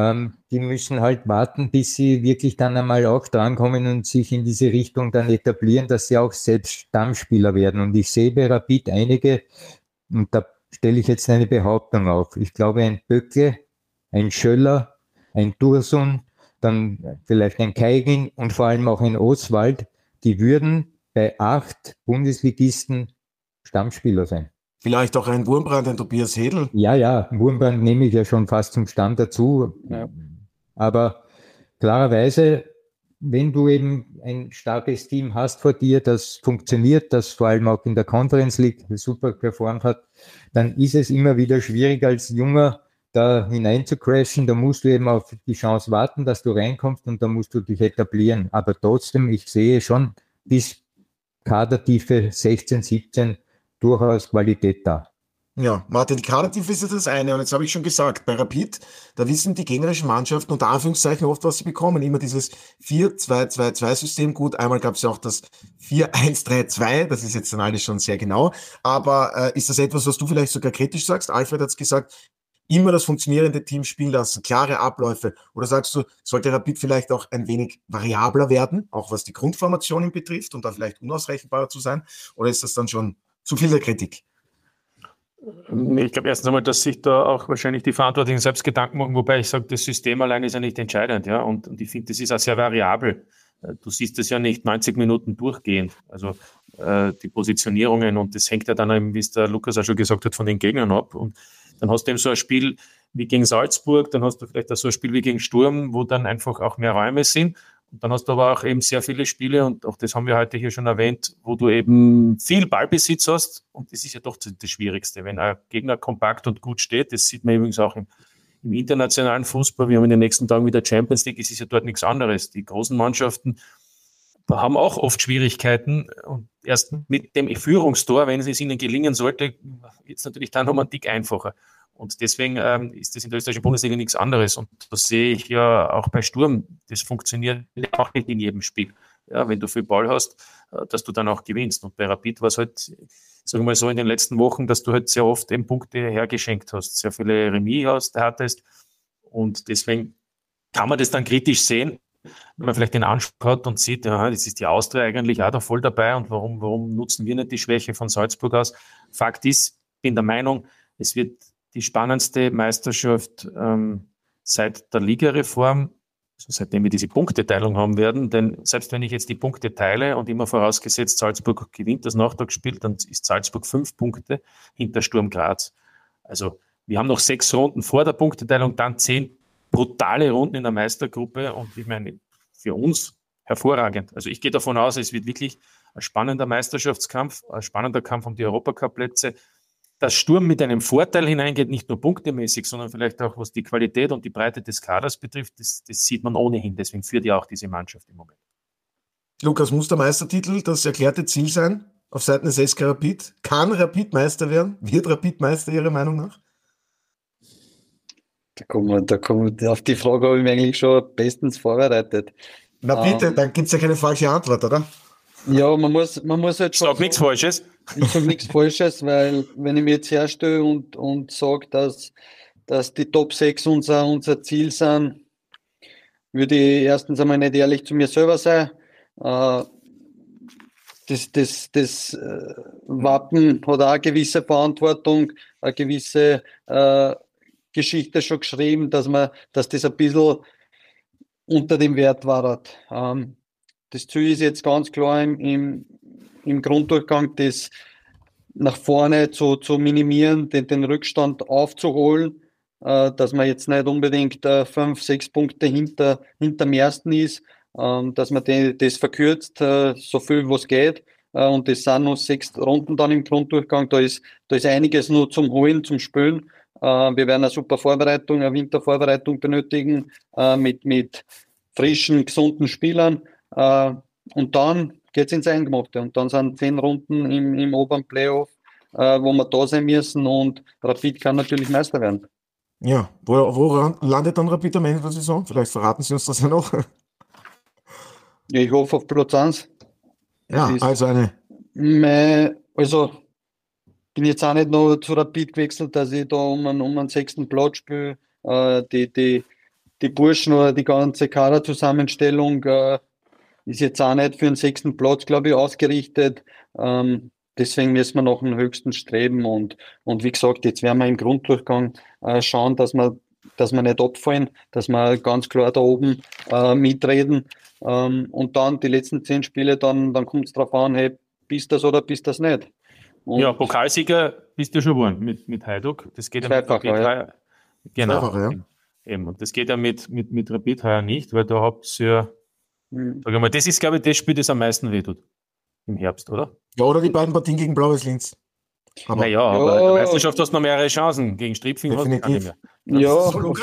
die müssen halt warten, bis sie wirklich dann einmal auch drankommen und sich in diese Richtung dann etablieren, dass sie auch selbst Stammspieler werden. Und ich sehe bei Rapid einige, und da stelle ich jetzt eine Behauptung auf. Ich glaube, ein Böckle, ein Schöller, ein Dursun, dann vielleicht ein Kaigin und vor allem auch ein Oswald, die würden bei 8 Bundesligisten Stammspieler sein. Vielleicht auch ein Wurmbrand, ein Tobias Hedl? Ja, Wurmbrand nehme ich ja schon fast zum Stamm dazu. Ja. Aber klarerweise, wenn du eben ein starkes Team hast vor dir, das funktioniert, das vor allem auch in der Conference League super performt hat, dann ist es immer wieder schwierig als Junger da hinein zu crashen. Da musst du eben auf die Chance warten, dass du reinkommst und da musst du dich etablieren. Aber trotzdem, ich sehe schon bis Kadertiefe 16, 17 durchaus Qualität da. Ja, Martin, die Kadertiefe ist ja das eine. Und jetzt habe ich schon gesagt, bei Rapid, da wissen die gegnerischen Mannschaften unter Anführungszeichen oft, was sie bekommen. Immer dieses 4-2-2-2-System. Gut, einmal gab es ja auch das 4-1-3-2. Das ist jetzt dann alles schon sehr genau. Aber ist das etwas, was du vielleicht sogar kritisch sagst? Alfred hat es gesagt, immer das funktionierende Team spielen lassen, klare Abläufe. Oder sagst du, sollte Rapid vielleicht auch ein wenig variabler werden, auch was die Grundformationen betrifft und da vielleicht unausrechenbarer zu sein? Oder ist das dann schon zu viel der Kritik? Ich glaube erstens einmal, dass sich da auch wahrscheinlich die Verantwortlichen selbst Gedanken machen, wobei ich sage, das System allein ist ja nicht entscheidend, ja, und ich finde, das ist auch sehr variabel. Du siehst das ja nicht 90 Minuten durchgehend, also die Positionierungen, und das hängt ja dann eben, wie es der Lukas auch schon gesagt hat, von den Gegnern ab, und dann hast du eben so ein Spiel wie gegen Salzburg, dann hast du vielleicht auch so ein Spiel wie gegen Sturm, wo dann einfach auch mehr Räume sind. Und dann hast du aber auch eben sehr viele Spiele, und auch das haben wir heute hier schon erwähnt, wo du eben viel Ballbesitz hast, und das ist ja doch das Schwierigste, wenn ein Gegner kompakt und gut steht. Das sieht man übrigens auch im internationalen Fußball. Wir haben in den nächsten Tagen wieder Champions League. Es ist ja dort nichts anderes. Die großen Mannschaften haben auch oft Schwierigkeiten. Und erst mit dem Führungstor, wenn es ihnen gelingen sollte, wird es natürlich dann nochmal ein Tick einfacher. Und deswegen ist das in der österreichischen Bundesliga nichts anderes. Und das sehe ich ja auch bei Sturm. Das funktioniert auch nicht in jedem Spiel. Ja, wenn du viel Ball hast, dass du dann auch gewinnst. Und bei Rapid war es halt, sagen wir mal so, in den letzten Wochen, dass du halt sehr oft eben Punkte hergeschenkt hast, sehr viele Remis hattest. Und deswegen kann man das dann kritisch sehen, wenn man vielleicht den Anspruch hat und sieht, ja, das ist die Austria eigentlich auch da voll dabei und warum nutzen wir nicht die Schwäche von Salzburg aus? Fakt ist, bin der Meinung, es wird die spannendste Meisterschaft seit der Ligareform, also seitdem wir diese Punkteteilung haben werden, denn selbst wenn ich jetzt die Punkte teile und immer vorausgesetzt, Salzburg gewinnt das Nachtragsspiel, dann ist Salzburg 5 Punkte hinter Sturm Graz. Also wir haben noch 6 Runden vor der Punkteteilung, dann 10 brutale Runden in der Meistergruppe und ich meine, für uns hervorragend. Also ich gehe davon aus, es wird wirklich ein spannender Meisterschaftskampf, ein spannender Kampf um die Europacup-Plätze. Dass Sturm mit einem Vorteil hineingeht, nicht nur punktemäßig, sondern vielleicht auch, was die Qualität und die Breite des Kaders betrifft, das sieht man ohnehin. Deswegen führt ja auch diese Mannschaft im Moment. Lukas, muss der Meistertitel das erklärte Ziel sein auf Seiten des SK Rapid? Kann Rapid Meister werden? Wird Rapid Meister Ihrer Meinung nach? Auf die Frage habe ich mich eigentlich schon bestens vorbereitet. Na bitte, dann gibt es ja keine falsche Antwort, oder? Ja, man muss halt schon. Sag nichts Falsches. Ich sage nichts Falsches, weil wenn ich mir jetzt herstelle und sage, dass die Top 6 unser Ziel sind, würde ich erstens einmal nicht ehrlich zu mir selber sein. Das Wappen hat auch eine gewisse Verantwortung, eine gewisse Geschichte schon geschrieben, dass das ein bisschen unter dem Wert war. Das Ziel ist jetzt ganz klar im Grunddurchgang, das nach vorne zu minimieren, den Rückstand aufzuholen, dass man jetzt nicht unbedingt 5, 6 Punkte hinterm ersten ist, dass man das verkürzt, so viel was geht. Und das sind noch 6 Runden dann im Grunddurchgang. Da ist einiges nur zum Holen, zum Spielen. Wir werden eine super Vorbereitung, eine Wintervorbereitung benötigen, mit frischen, gesunden Spielern. Und dann geht's ins Eingemachte. Und dann sind 10 Runden im oberen Playoff, wo wir da sein müssen. Und Rapid kann natürlich Meister werden. Ja, wo landet dann Rapid am Ende der Saison? Vielleicht verraten Sie uns das ja noch. Ich hoffe auf Platz 1. Ja, also bin jetzt auch nicht noch zu Rapid gewechselt, dass ich da um einen 6. Platz spiele. Die Burschen oder die ganze Kaderzusammenstellung ist jetzt auch nicht für den 6. Platz, glaube ich, ausgerichtet. Deswegen müssen wir nach dem höchsten streben und wie gesagt, jetzt werden wir im Grunddurchgang schauen, dass wir nicht abfallen, dass wir ganz klar da oben mitreden. Und dann die letzten 10 Spiele, dann kommt es darauf an, hey, bist das oder bist das nicht? Und ja, Pokalsieger bist du schon geworden mit Hajduk. Das geht ja mit Rapid heuer. Genau. Zweifach, ja. Eben. Und das geht ja mit Rapid heuer nicht, weil da habt ihr sag ich mal, das ist, glaube ich, das Spiel, das am meisten wehtut. Im Herbst, oder? Ja, oder die beiden Partien gegen Blaues Linz. Aber in der Meisterschaft hast du noch mehrere Chancen. Gegen Stripfing hast du keine mehr. Ja,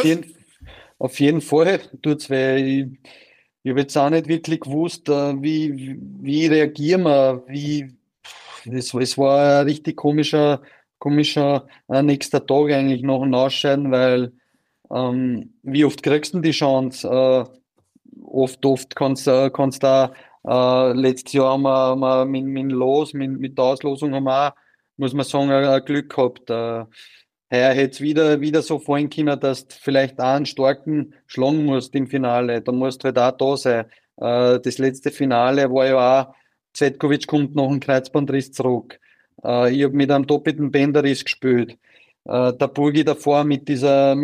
auf jeden Fall tut's weh. Ich habe jetzt auch nicht wirklich gewusst, wie reagieren wir, es war ein richtig komischer nächster Tag eigentlich nach dem Ausscheiden, weil wie oft kriegst du die Chance? Oft kannst du letztes Jahr haben wir mit der Auslosung haben wir auch, muss man sagen, ein Glück gehabt. Heuer hätte es wieder so fallen können, dass du vielleicht auch einen starken schlagen musst im Finale. Da musst du halt auch da sein. Das letzte Finale war ja auch, Cvetkovic kommt nach dem Kreuzbandriss zurück. Ich habe mit einem doppelten Bänderriss gespielt. Der Burgi davor mit dieser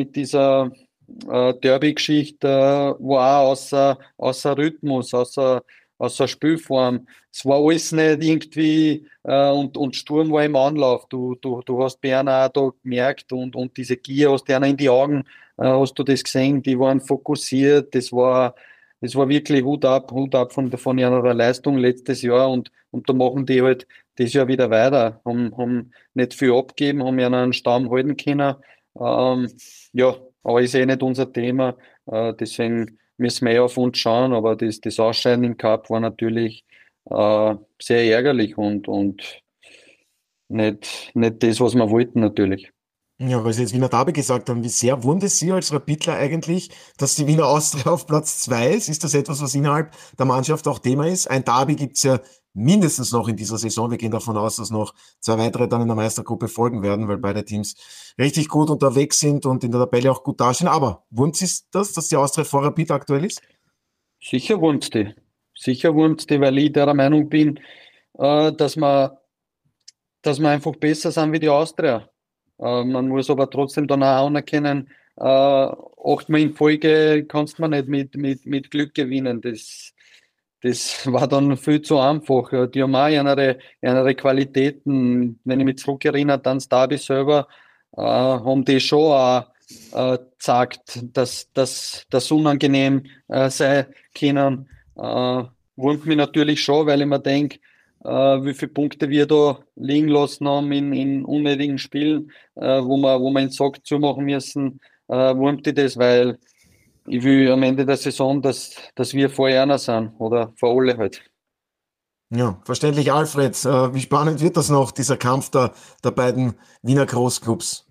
Derby-Geschichte war auch außer Rhythmus, außer Spielform. Es war alles nicht irgendwie, und Sturm war im Anlauf. Du hast Bern auch da gemerkt und diese Gier hast du einer in die Augen, hast du das gesehen, die waren fokussiert, das war wirklich Hut ab von ihrer Leistung letztes Jahr und da machen die halt das Jahr wieder weiter, haben nicht viel abgegeben, haben ihren Stamm halten können. Ja, aber ist nicht unser Thema. Deswegen müssen wir auf uns schauen, aber das Ausscheiden im Cup war natürlich sehr ärgerlich und nicht das, was wir wollten natürlich. Ja, weil Sie jetzt Wiener Derby gesagt haben, wie sehr wundert Sie als Rapidler eigentlich, dass die Wiener Austria auf Platz 2 ist? Ist das etwas, was innerhalb der Mannschaft auch Thema ist? Ein Derby gibt's ja mindestens noch in dieser Saison. Wir gehen davon aus, dass noch 2 weitere dann in der Meistergruppe folgen werden, weil beide Teams richtig gut unterwegs sind und in der Tabelle auch gut dastehen. Aber wundert Sie das, dass die Austria vor Rapid aktuell ist? Sicher wundert die. Sicher wundert die, weil ich der Meinung bin, dass wir einfach besser sind wie die Austria. Man muss aber trotzdem dann auch anerkennen, 8-mal in Folge kannst man nicht mit Glück gewinnen. Das war dann viel zu einfach. Die haben auch ihre Qualitäten. Wenn ich mich zurückerinnere, dann das Derby selber, haben die schon auch gesagt, dass das unangenehm sein können. Wundert mich natürlich schon, weil ich mir denke, wie viele Punkte wir da liegen lassen haben in unnötigen Spielen, wo wir den Sack zumachen müssen, wurmt die das, weil ich will am Ende der Saison, dass wir vor einer sind oder vor alle halt. Ja, verständlich, Alfred. Wie spannend wird das noch, dieser Kampf der beiden Wiener Großclubs?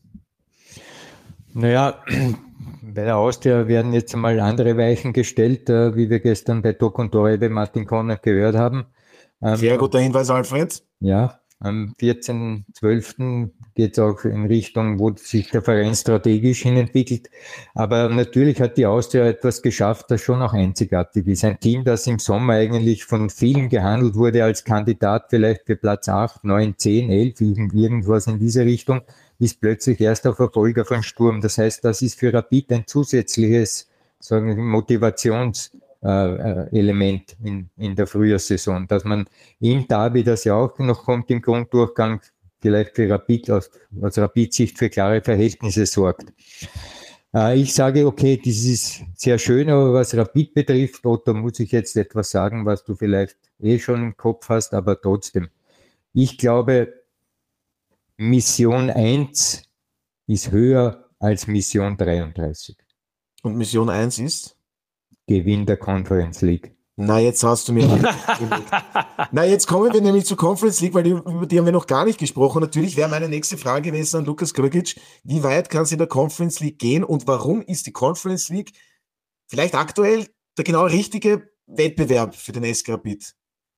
Naja, bei der Austria werden jetzt einmal andere Weichen gestellt, wie wir gestern bei Doc und Torebe Martin Konner gehört haben. Sehr guter Hinweis, Alfred. Ja, am 14.12. geht es auch in Richtung, wo sich der Verein strategisch hin entwickelt. Aber natürlich hat die Austria etwas geschafft, das schon auch einzigartig ist. Ein Team, das im Sommer eigentlich von vielen gehandelt wurde als Kandidat vielleicht für Platz 8, 9, 10, 11, irgendwas in diese Richtung, ist plötzlich erster Verfolger von Sturm. Das heißt, das ist für Rapid ein zusätzliches, sagen wir, Motivationselement in der Frühjahrssaison, dass man im Derby, das ja auch noch kommt im Grunddurchgang, vielleicht für Rapid aus Rapid-Sicht für klare Verhältnisse sorgt. Ich sage, okay, das ist sehr schön, aber was Rapid betrifft, Otto, muss ich jetzt etwas sagen, was du vielleicht schon im Kopf hast, aber trotzdem. Ich glaube, Mission 1 ist höher als Mission 33. Und Mission 1 ist? Gewinn der Conference League. Na, jetzt hast du mir... Na, jetzt kommen wir nämlich zur Conference League, weil über die haben wir noch gar nicht gesprochen. Natürlich wäre meine nächste Frage gewesen an Lukas Grgic. Wie weit kann es in der Conference League gehen und warum ist die Conference League vielleicht aktuell der genau richtige Wettbewerb für den SK Rapid?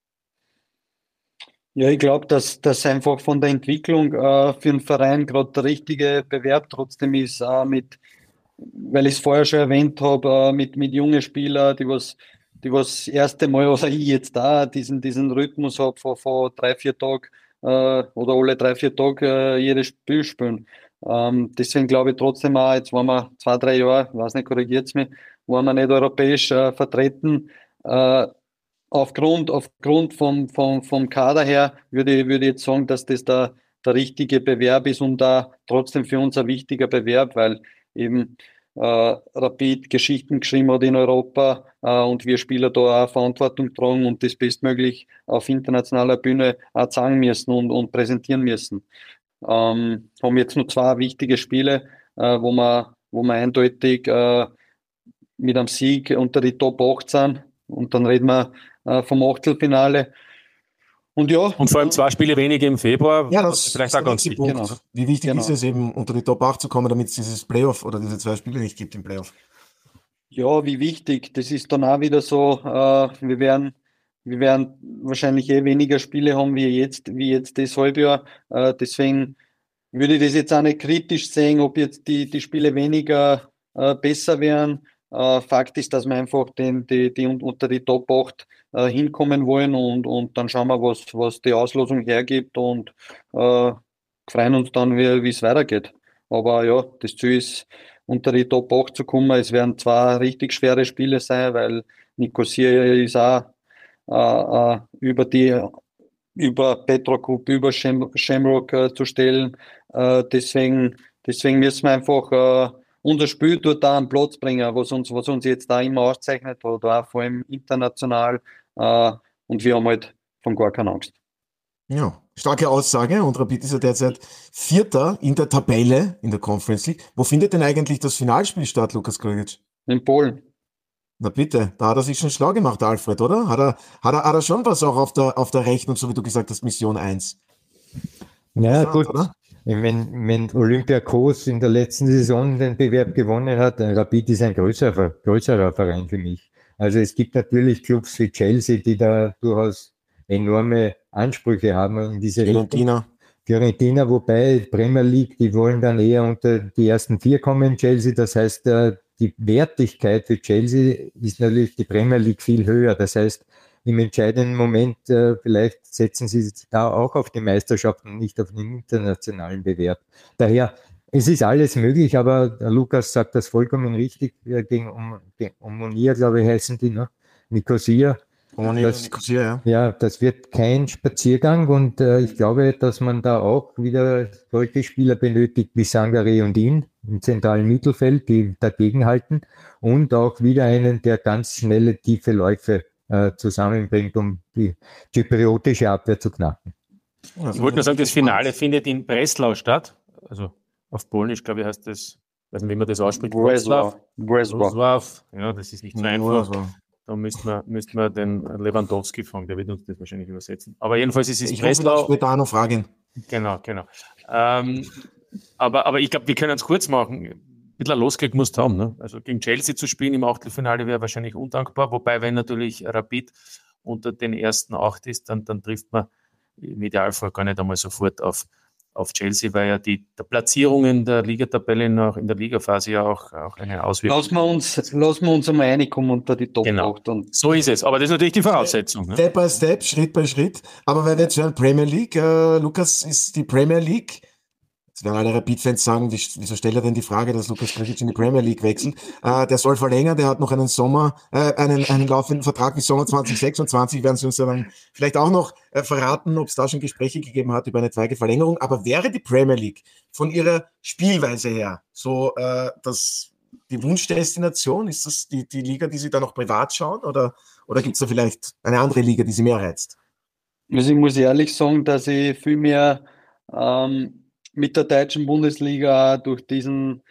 Ja, ich glaube, dass das einfach von der Entwicklung für einen Verein gerade der richtige Bewerb trotzdem ist, weil ich es vorher schon erwähnt habe, mit jungen Spielern, die was das erste Mal, oder ich jetzt da, diesen Rhythmus habe von 3-4 Tagen oder alle 3-4 Tage jedes Spiel spielen. Deswegen glaube ich trotzdem auch, jetzt waren wir 2-3 Jahre, weiß nicht, korrigiert's mich, waren wir nicht europäisch vertreten. Aufgrund vom Kader her würde ich jetzt sagen, dass das der richtige Bewerb ist und da trotzdem für uns ein wichtiger Bewerb, weil eben Rapid Geschichten geschrieben hat in Europa und wir Spieler da auch Verantwortung tragen und das bestmöglich auf internationaler Bühne auch zeigen müssen und präsentieren müssen. Haben jetzt nur 2 wichtige Spiele, wo wir eindeutig mit einem Sieg unter die Top 8 sind und dann reden wir vom Achtelfinale. Und vor allem 2 Spiele weniger im Februar. Ja, das ist vielleicht ist auch ganz wichtig. Punkt. Genau. Wie wichtig ist es eben, unter die Top 8 zu kommen, damit es dieses Playoff oder diese 2 Spiele nicht gibt im Playoff? Ja, wie wichtig. Das ist dann auch wieder so, wir werden wahrscheinlich weniger Spiele haben wie jetzt das Halbjahr. Deswegen würde ich das jetzt auch nicht kritisch sehen, ob jetzt die Spiele weniger besser wären. Fakt ist, dass wir einfach die unter die Top 8 hinkommen wollen und dann schauen wir, was die Auslosung hergibt und freuen uns dann, wie es weitergeht. Aber ja, das Ziel ist, unter die Top 8 zu kommen. Es werden 2 richtig schwere Spiele sein, weil Nicosia ist auch über Petrokub, über Shamrock zu stellen. Deswegen müssen wir einfach unser Spiel dort da am Platz bringen, was uns jetzt da immer auszeichnet, oder auch vor allem international. Und wir haben halt von gar keine Angst. Ja, starke Aussage. Und Rapid ist ja derzeit Vierter in der Tabelle in der Conference League. Wo findet denn eigentlich das Finalspiel statt, Lukas Grgic? In Polen. Na bitte, da hat er sich schon schlau gemacht, Alfred, oder? Hat er schon was auch auf der Rechnung, so wie du gesagt hast, Mission 1? Ja, Interessant, gut. oder? Wenn Olympiakos in der letzten Saison den Bewerb gewonnen hat, Rapid ist ein größerer Verein für mich. Also es gibt natürlich Clubs wie Chelsea, die da durchaus enorme Ansprüche haben in diese Richtung. Fiorentina, wobei Premier League, die wollen dann eher unter die ersten 4 kommen, Chelsea. Das heißt, die Wertigkeit für Chelsea ist natürlich die Premier League viel höher. Das heißt, im entscheidenden Moment vielleicht setzen sie sich da auch auf die Meisterschaft und nicht auf den internationalen Bewerb. Daher, es ist alles möglich, aber der Lukas sagt das vollkommen richtig. Gegen Omonia, glaube ich, heißen die, ne? Nicosia. Nicosia, ja. Ja, das wird kein Spaziergang und ich glaube, dass man da auch wieder solche Spieler benötigt wie Sangaré und ihn im zentralen Mittelfeld, die dagegenhalten und auch wieder einen, der ganz schnelle, tiefe Läufe zusammenbringt, um die zypriotische Abwehr zu knacken. Ich wollte nur sagen, das Finale findet in Breslau statt. Also auf Polnisch, glaube ich, heißt das, ich weiß nicht, wie man das ausspricht. Breslau. Ja, das ist nicht so einfach. Da müssten wir den Lewandowski fragen, der wird uns das wahrscheinlich übersetzen. Aber jedenfalls ist es Breslau. Ich später auch noch fragen. Genau. Aber ich glaube, wir können es kurz machen. Ein bisschen Losglück musst du haben. Ne? Also gegen Chelsea zu spielen im Achtelfinale wäre wahrscheinlich undankbar. Wobei, wenn natürlich Rapid unter den ersten 8 ist, dann trifft man im Idealfall gar nicht einmal sofort auf Chelsea, weil ja die Platzierungen der Ligatabelle noch in der Ligaphase ja auch eine Auswirkung. Lassen wir uns einmal reinkommen unter die Top 8. Genau. So ist es. Aber das ist natürlich die Voraussetzung. Ne? Step by Step, Schritt by Schritt. Aber wenn wir jetzt hören, Premier League, Lukas, ist die Premier League, jetzt werden alle Rapid-Fans sagen, wieso stellt er denn die Frage, dass Lukas Grgic in die Premier League wechselt? Der soll verlängern, der hat noch einen laufenden Vertrag bis Sommer 2026, werden sie uns dann vielleicht auch noch verraten, ob es da schon Gespräche gegeben hat über eine zweite Verlängerung. Aber wäre die Premier League von ihrer Spielweise her so die Wunschdestination? Ist das die Liga, die Sie da noch privat schauen? Oder gibt es da vielleicht eine andere Liga, die Sie mehr reizt? Also ich muss ehrlich sagen, dass ich viel mehr mit der deutschen Bundesliga durch diesen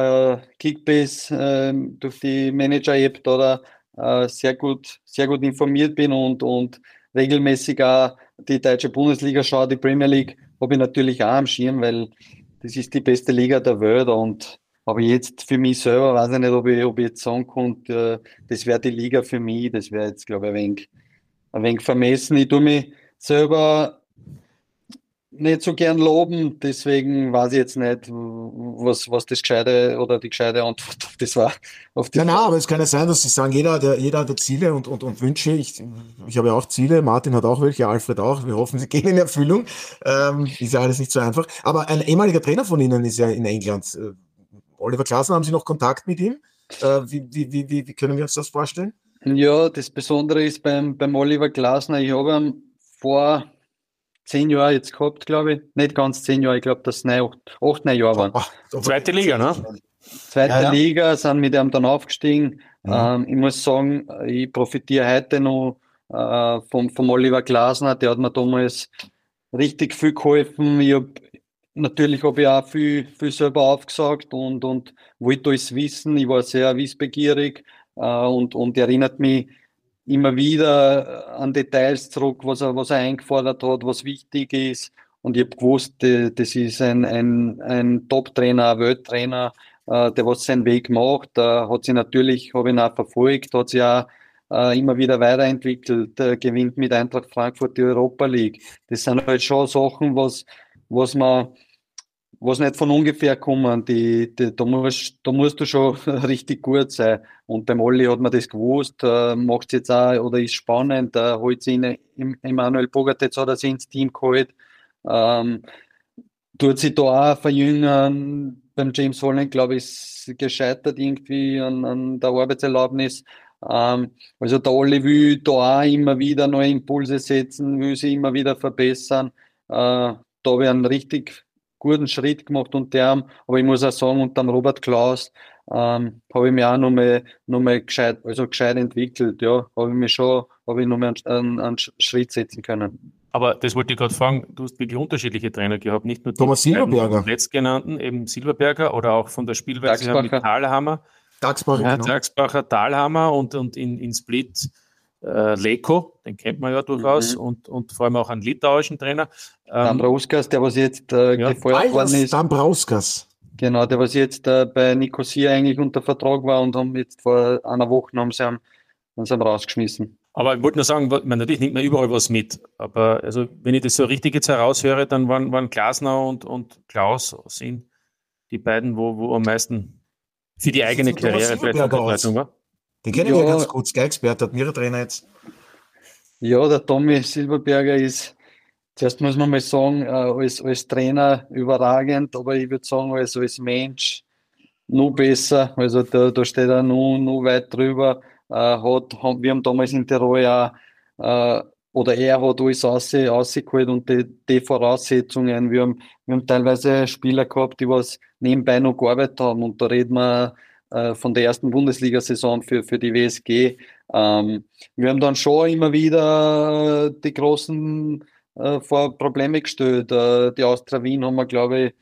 Kickbase, durch die Manager-App da sehr gut informiert bin und regelmäßig auch die deutsche Bundesliga schaue. Die Premier League habe ich natürlich auch am Schirm, weil das ist die beste Liga der Welt. Aber jetzt für mich selber weiß ich nicht, ob ich jetzt sagen konnte, das wäre die Liga für mich. Das wäre jetzt, glaube ich, ein wenig vermessen. Ich tue mich selber nicht so gern loben, deswegen weiß ich jetzt nicht, was das gescheite oder die gescheite Antwort auf das war. Nein, aber es kann ja sein, dass Sie sagen, jeder hat Ziele und Wünsche. Ich habe ja auch Ziele, Martin hat auch welche, Alfred auch. Wir hoffen, sie gehen in Erfüllung. Ist ja alles nicht so einfach. Aber ein ehemaliger Trainer von Ihnen ist ja in England. Oliver Glasner, haben Sie noch Kontakt mit ihm? Wie können wir uns das vorstellen? Ja, das Besondere ist beim Oliver Glasner, ich habe ihn vor 10 Jahre jetzt gehabt, glaube ich. Nicht ganz 10 Jahre, ich glaube, dass es 8, 9 Jahre waren. Zweite Liga, ne? Zweite Liga, sind mit ihm dann aufgestiegen. Ich muss sagen, ich profitiere heute noch vom Oliver Glasner, der hat mir damals richtig viel geholfen. Natürlich habe ich auch viel selber aufgesagt und wollte alles wissen. Ich war sehr wissbegierig und erinnert mich immer wieder an Details zurück, was er eingefordert hat, was wichtig ist. Und ich habe gewusst, das ist ein Top-Trainer, ein Welttrainer, der was seinen Weg macht. Hat sich natürlich, habe ich ihn auch verfolgt, hat sich auch immer wieder weiterentwickelt, gewinnt mit Eintracht Frankfurt die Europa League. Das sind halt schon Sachen, was nicht von ungefähr kommen, da musst du schon richtig gut sein. Und beim Olli hat man das gewusst, macht es jetzt auch, oder ist spannend, holt sie Emanuel Bogartetz hat er sich ins Team geholt, tut sich da auch verjüngern. Beim James Holland, glaube ich, ist gescheitert irgendwie an der Arbeitserlaubnis. Also der Olli will da auch immer wieder neue Impulse setzen, will sich immer wieder verbessern. Da habe ich einen richtig guten Schritt gemacht unter ihm, aber ich muss auch sagen, unter dem Robert Klaus habe ich mich auch noch mal gescheit entwickelt, ja, habe ich noch mal einen Schritt setzen können. Aber das wollte ich gerade fragen, du hast wirklich unterschiedliche Trainer gehabt, nicht nur die Thomas Silberberger. letztgenannten, eben Silberberger oder auch von der Spielweise her mit Thalhammer. Dagsbacher, Ja, genau. Dagsbacher, Thalhammer und in Split Leko, den kennt man ja durchaus, und vor allem auch einen litauischen Trainer. Dambrauskas, der was jetzt gefeuert worden ist. Dambrauskas. Genau, der was jetzt bei Nicosia eigentlich unter Vertrag war und haben jetzt vor einer Woche haben sie ihn rausgeschmissen. Aber ich wollte nur sagen, natürlich nimmt man überall was mit. Aber also, wenn ich das so richtig jetzt heraushöre, dann waren Glasner und Klaus sind die beiden, wo am meisten für die eigene Karriere vielleicht von Bedeutung war. Den kennen wir ja ganz gut. Sky-Experte hat mir Trainer jetzt. Ja, der Tommy Silberberger ist, zuerst muss man mal sagen, als Trainer überragend, aber ich würde sagen, als Mensch noch besser. Also da steht er noch weit drüber. Wir haben damals in Tirol auch, oder er hat alles rausgeholt und die Voraussetzungen. Wir haben teilweise Spieler gehabt, die was nebenbei noch gearbeitet haben, und da reden wir von der ersten Bundesliga-Saison für die WSG. Wir haben dann schon immer wieder die großen vor Probleme gestellt. Die Austria Wien haben wir, glaube ich,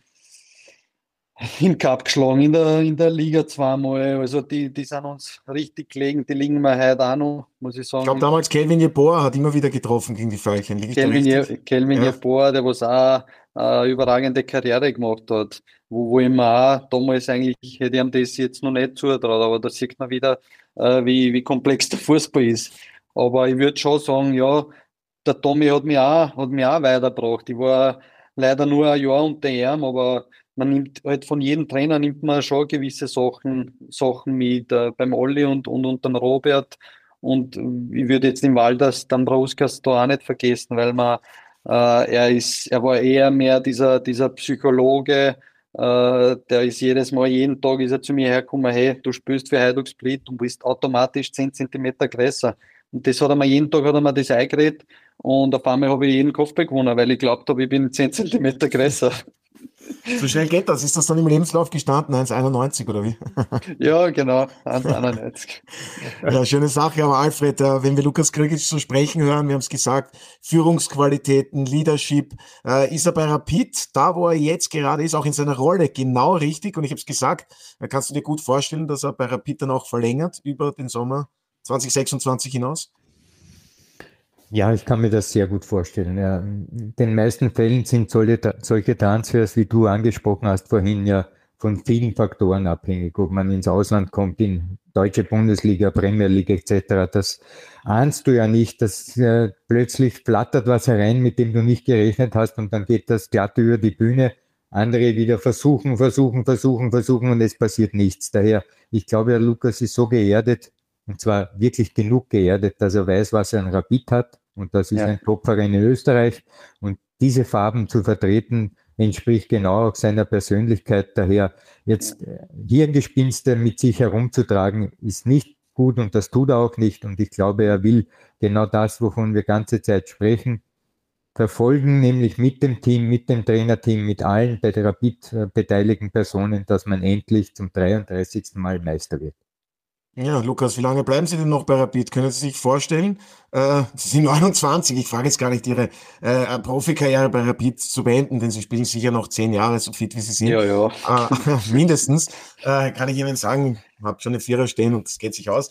im Cup geschlagen, in der Liga zweimal. Also die sind uns richtig gelegen, die liegen mir heute auch noch, muss ich sagen. Ich glaube, damals Kelvin Jeboa hat immer wieder getroffen gegen die Veilchen. Kelvin Jeboa, der was auch eine überragende Karriere gemacht hat, wo ich mir auch damals eigentlich, hätte ich ihm das jetzt noch nicht zutraut, aber da sieht man wieder, wie komplex der Fußball ist. Aber ich würde schon sagen, ja, der Tommy hat mich auch weitergebracht. Ich war leider nur ein Jahr unter ihm, aber man nimmt halt von jedem Trainer nimmt man schon gewisse Sachen mit, beim Olli und dem Robert. Und ich würde jetzt den Walders Dambrauskas da auch nicht vergessen, weil er war eher mehr dieser Psychologe, der ist jeden Tag ist er zu mir hergekommen, hey, du spielst für Hajduk Split und bist automatisch 10 Zentimeter größer. Und das jeden Tag hat er mir das eingeredet, und auf einmal habe ich jeden Kopfball gewonnen, weil ich glaubt habe, ich bin 10 Zentimeter größer. So schnell geht das. Ist das dann im Lebenslauf gestanden, 1,91 oder wie? Ja, genau, 1,91. Ja, schöne Sache. Aber Alfred, wenn wir Lukas Grgic so sprechen hören, wir haben es gesagt, Führungsqualitäten, Leadership, ist er bei Rapid, da wo er jetzt gerade ist, auch in seiner Rolle genau richtig? Und ich habe es gesagt, kannst du dir gut vorstellen, dass er bei Rapid dann auch verlängert über den Sommer 2026 hinaus? Ja, ich kann mir das sehr gut vorstellen. Ja. In den meisten Fällen sind solche Transfers, wie du angesprochen hast vorhin, ja von vielen Faktoren abhängig, ob man ins Ausland kommt, in deutsche Bundesliga, Premier League etc. Das ahnst du ja nicht, dass plötzlich flattert was herein, mit dem du nicht gerechnet hast, und dann geht das glatt über die Bühne. Andere wieder versuchen und es passiert nichts. Daher, ich glaube, Herr Lukas ist so geerdet, und zwar wirklich genug geerdet, dass er weiß, was er an Rapid hat. Und das ist ein Topverein in Österreich. Und diese Farben zu vertreten, entspricht genau auch seiner Persönlichkeit. Daher jetzt Hirngespinste mit sich herumzutragen, ist nicht gut, und das tut er auch nicht. Und ich glaube, er will genau das, wovon wir ganze Zeit sprechen, verfolgen, nämlich mit dem Team, mit dem Trainerteam, mit allen bei der Rapid beteiligten Personen, dass man endlich zum 33. Mal Meister wird. Ja, Lukas, wie lange bleiben Sie denn noch bei Rapid? Können Sie sich vorstellen, Sie sind 29, ich frage jetzt gar nicht Ihre Profikarriere bei Rapid zu beenden, denn Sie spielen sicher noch 10 Jahre, so fit wie Sie sind. Ja. Mindestens, kann ich Ihnen sagen, habe schon eine Vierer stehen und das geht sich aus.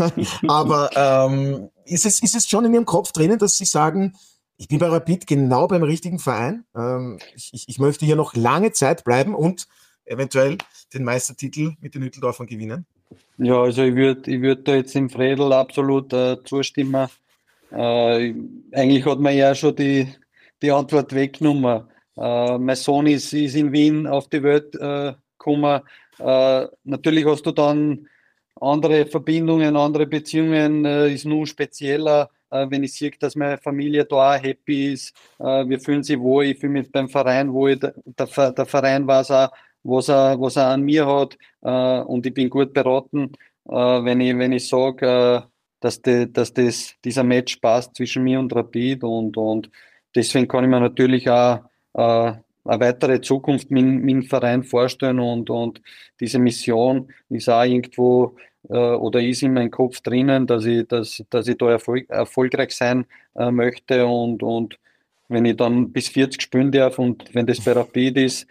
Aber ist es schon in Ihrem Kopf drinnen, dass Sie sagen, ich bin bei Rapid genau beim richtigen Verein, ich möchte hier noch lange Zeit bleiben und eventuell den Meistertitel mit den Hütteldorfern gewinnen? Ja, also ich würd da jetzt im Fredel absolut zustimmen. Eigentlich hat man ja schon die Antwort weggenommen. Mein Sohn ist in Wien auf die Welt gekommen. Natürlich hast du dann andere Verbindungen, andere Beziehungen, ist nur spezieller, wenn ich sehe, dass meine Familie da auch happy ist. Wir fühlen sich wohl, ich fühle mich beim Verein wohl. Der Verein weiß auch, was er an mir hat, und ich bin gut beraten, wenn ich sage, dass dieser Match passt zwischen mir und Rapid, und deswegen kann ich mir natürlich auch eine weitere Zukunft mit dem Verein vorstellen, und diese Mission ist auch irgendwo oder ist in meinem Kopf drinnen, dass ich da erfolgreich sein möchte, und wenn ich dann bis 40 spielen darf und wenn das bei Rapid ist,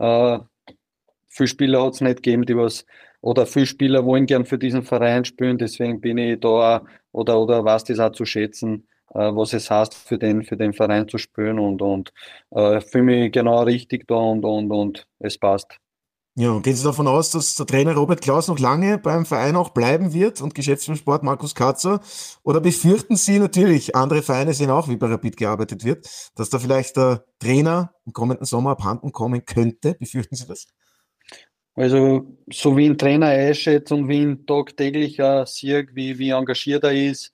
viele Spieler hat es nicht gegeben, oder viele Spieler wollen gern für diesen Verein spielen, deswegen bin ich da oder weiß das auch zu schätzen, was es heißt, für den Verein zu spielen und fühle mich genau richtig da und es passt. Ja, gehen Sie davon aus, dass der Trainer Robert Klaus noch lange beim Verein auch bleiben wird und Geschäftsführer Sport Markus Katzer? Oder befürchten Sie natürlich, andere Vereine sehen auch, wie bei Rapid gearbeitet wird, dass da vielleicht der Trainer im kommenden Sommer abhanden kommen könnte? Befürchten Sie das? Also, so wie ein Trainer einschätzt und wie ein tagtäglich sieht, wie engagiert er ist,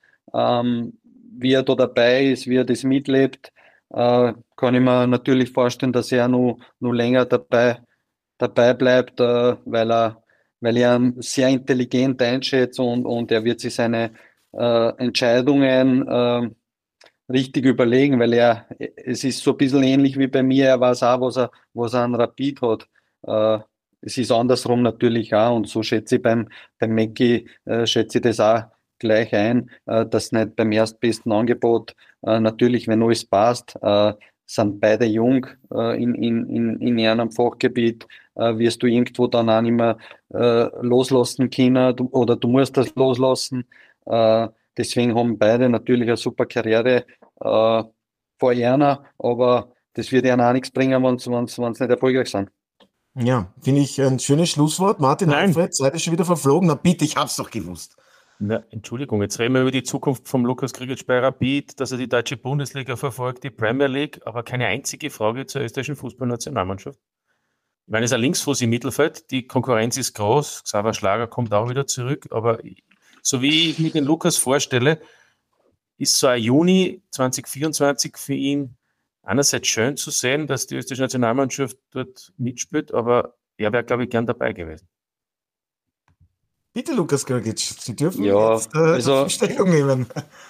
wie er da dabei ist, wie er das mitlebt, kann ich mir natürlich vorstellen, dass er noch länger dabei bleibt, weil er sehr intelligent einschätzt und er wird sich seine Entscheidungen richtig überlegen, weil es ist so ein bisschen ähnlich wie bei mir, er weiß auch, was er an Rapid hat. Es ist andersrum natürlich auch und so schätze ich beim Mackie, schätze ich das auch gleich ein, dass nicht beim erstbesten Angebot, natürlich, wenn alles passt, sind beide jung in ihrem Fachgebiet, wirst du irgendwo dann auch nicht mehr loslassen können oder du musst das loslassen. Deswegen haben beide natürlich eine super Karriere vor ihnen, aber das wird ihnen auch nichts bringen, wenn sie nicht erfolgreich sind. Ja, finde ich ein schönes Schlusswort. Martin Alfred, Zeit ist schon wieder verflogen. Na bitte, ich hab's doch gewusst. Na, Entschuldigung, jetzt reden wir über die Zukunft vom Lukas Grgic bei Rapid, dass er die deutsche Bundesliga verfolgt, die Premier League, aber keine einzige Frage zur österreichischen Fußballnationalmannschaft. Ich meine, es ist ein Linksfuß im Mittelfeld, die Konkurrenz ist groß, Xaver Schlager kommt auch wieder zurück, aber so wie ich mir den Lukas vorstelle, ist so ein Juni 2024 für ihn einerseits schön zu sehen, dass die österreichische Nationalmannschaft dort mitspielt, aber er wäre, glaube ich, gern dabei gewesen. Bitte, Lukas Grgic, Sie dürfen jetzt dazu Stellung nehmen.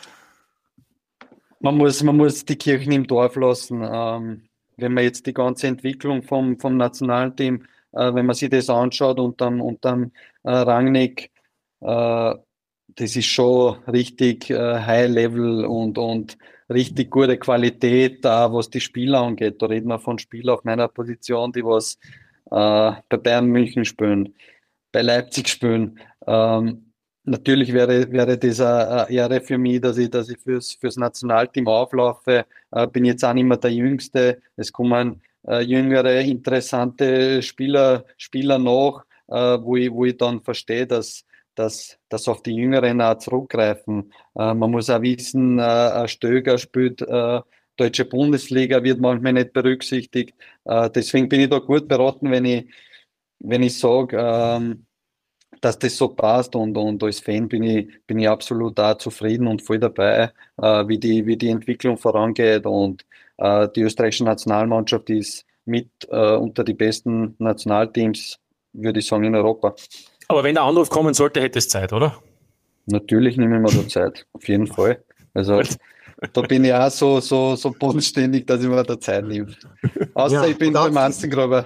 Man muss die Kirchen im Dorf lassen. Wenn man jetzt die ganze Entwicklung vom nationalen Team, wenn man sich das anschaut unterm Rangnick, das ist schon richtig High Level und richtig gute Qualität, was die Spieler angeht. Da reden wir von Spielern auf meiner Position, die was bei Bayern München spielen, bei Leipzig spielen. Natürlich wäre das eine Ehre für mich, dass ich fürs Nationalteam auflaufe. Bin jetzt auch nicht mehr der Jüngste. Es kommen jüngere, interessante Spieler nach, wo ich dann verstehe, dass auf die Jüngeren auch zurückgreifen. Man muss auch wissen, ein Stöger spielt Deutsche Bundesliga, wird manchmal nicht berücksichtigt. Deswegen bin ich da gut beraten, wenn ich sage, dass das so passt und als Fan bin ich absolut auch zufrieden und voll dabei, wie die Entwicklung vorangeht und die österreichische Nationalmannschaft ist mit unter die besten Nationalteams, würde ich sagen, in Europa. Aber wenn der Anruf kommen sollte, hätte es Zeit, oder? Natürlich nehme ich mir da Zeit, auf jeden Fall. Also da bin ich auch so bodenständig, dass ich mir da Zeit nehme. Außer ich bin beim Anzengruber.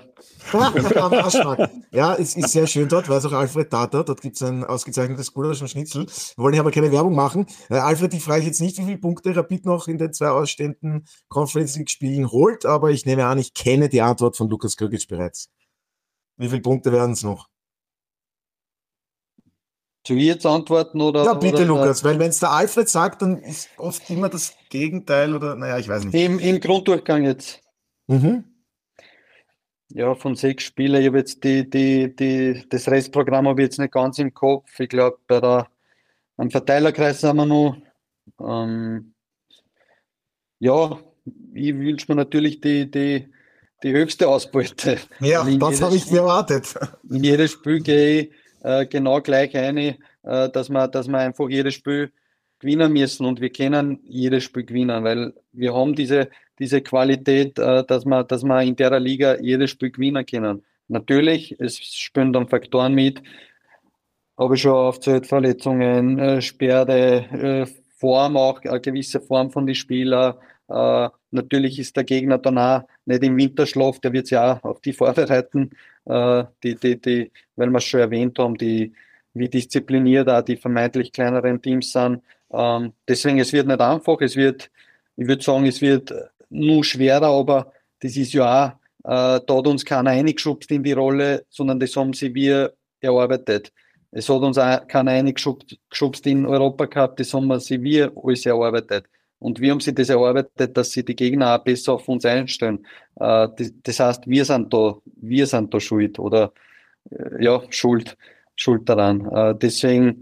Ja, es ist sehr schön dort, weiß auch Alfred Tata, dort gibt es ein ausgezeichnetes Gulasch und Schnitzel. Wir wollen hier aber keine Werbung machen. Alfred, ich frage jetzt nicht, wie viele Punkte Rapid noch in den 2 ausstehenden Conference League Spielen holt, aber ich nehme an, ich kenne die Antwort von Lukas Grgic bereits. Wie viele Punkte werden es noch? Soll ich jetzt antworten oder? Ja, bitte, oder, Lukas, weil wenn es der Alfred sagt, dann ist oft immer das Gegenteil oder, naja, ich weiß nicht. Im Grunddurchgang jetzt. Mhm. Ja, von 6 Spielen, ich habe jetzt das Restprogramm habe ich jetzt nicht ganz im Kopf. Ich glaube, am Verteilerkreis sind wir noch. Ja, ich wünsche mir natürlich die höchste Ausbeute. Ja, das habe ich mir erwartet. In jedes Spiel gehe ich genau gleich rein, dass wir einfach jedes Spiel gewinnen müssen und wir können jedes Spiel gewinnen, weil wir haben diese Qualität, dass wir in der Liga jedes Spiel gewinnen können. Natürlich, es spielen dann Faktoren mit, habe ich schon aufgezählt, Verletzungen, Sperre, Form auch, eine gewisse Form von den Spielern. Natürlich ist der Gegner dann auch nicht im Winterschlaf, der wird sich auch auf die vorbereiten, weil wir es schon erwähnt haben, wie diszipliniert auch die vermeintlich kleineren Teams sind. Deswegen, es wird nicht einfach, ich würde sagen, es wird nur schwerer, aber das ist ja auch, da hat uns keiner eingeschubst in die Rolle, sondern das haben sie wir erarbeitet. Es hat uns auch keiner eingeschubst in Europacup, das haben wir alles erarbeitet. Und wir haben sie das erarbeitet, dass sie die Gegner auch besser auf uns einstellen. Das heißt, wir sind da schuld oder schuld daran. Deswegen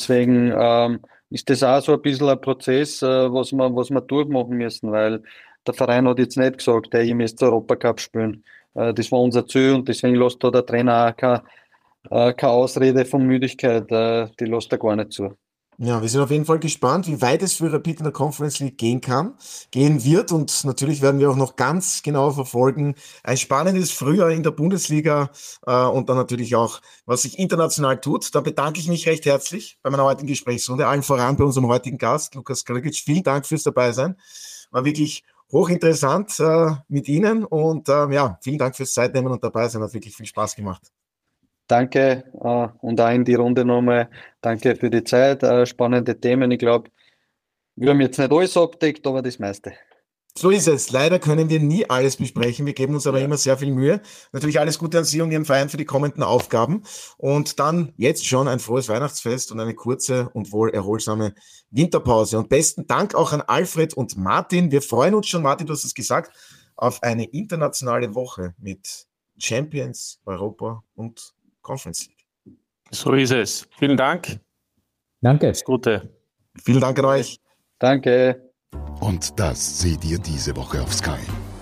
ist das auch so ein bisschen ein Prozess, was wir durchmachen müssen, weil der Verein hat jetzt nicht gesagt, hey, ihr müsst Europacup spielen. Das war unser Ziel und deswegen lässt da der Trainer auch keine Ausrede von Müdigkeit, die lässt er gar nicht zu. Ja, wir sind auf jeden Fall gespannt, wie weit es für Rapid in der Conference League gehen wird, und natürlich werden wir auch noch ganz genau verfolgen. Ein spannendes Frühjahr in der Bundesliga und dann natürlich auch, was sich international tut. Da bedanke ich mich recht herzlich bei meiner heutigen Gesprächsrunde, allen voran bei unserem heutigen Gast, Lukas Grgic. Vielen Dank fürs Dabeisein. War wirklich hochinteressant mit Ihnen und vielen Dank fürs Zeitnehmen und Dabeisein. Hat wirklich viel Spaß gemacht. Danke und auch in die Runde nochmal. Danke für die Zeit. Spannende Themen. Ich glaube, wir haben jetzt nicht alles abdeckt, aber das meiste. So ist es. Leider können wir nie alles besprechen. Wir geben uns aber immer sehr viel Mühe. Natürlich alles Gute an Sie und Ihren Verein für die kommenden Aufgaben. Und dann jetzt schon ein frohes Weihnachtsfest und eine kurze und wohl erholsame Winterpause. Und besten Dank auch an Alfred und Martin. Wir freuen uns schon, Martin, du hast es gesagt, auf eine internationale Woche mit Champions, Europa und Conference League. So ist es. Vielen Dank. Danke. Alles Gute. Vielen Dank an euch. Danke. Und das seht ihr diese Woche auf Sky.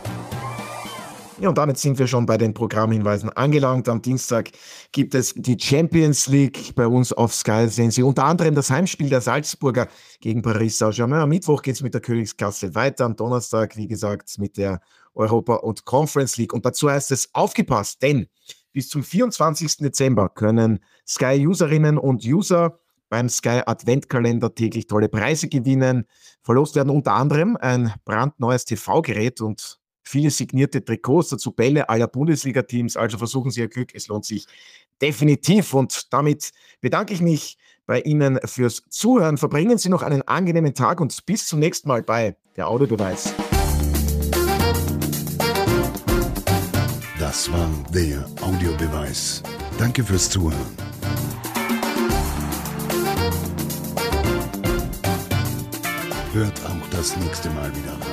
Ja, und damit sind wir schon bei den Programmhinweisen angelangt. Am Dienstag gibt es die Champions League. Bei uns auf Sky sehen Sie unter anderem das Heimspiel der Salzburger gegen Paris Saint-Germain. Am Mittwoch geht es mit der Königsklasse weiter. Am Donnerstag, wie gesagt, mit der Europa- und Conference League. Und dazu heißt es aufgepasst, denn bis zum 24. Dezember können Sky-Userinnen und User beim Sky Adventkalender täglich tolle Preise gewinnen. Verlost werden unter anderem ein brandneues TV-Gerät und viele signierte Trikots, dazu Bälle aller Bundesliga-Teams. Also versuchen Sie Ihr Glück, es lohnt sich definitiv. Und damit bedanke ich mich bei Ihnen fürs Zuhören. Verbringen Sie noch einen angenehmen Tag und bis zum nächsten Mal bei der Audiobeweis. Das war der Audiobeweis. Danke fürs Zuhören. Hört auch das nächste Mal wieder rein.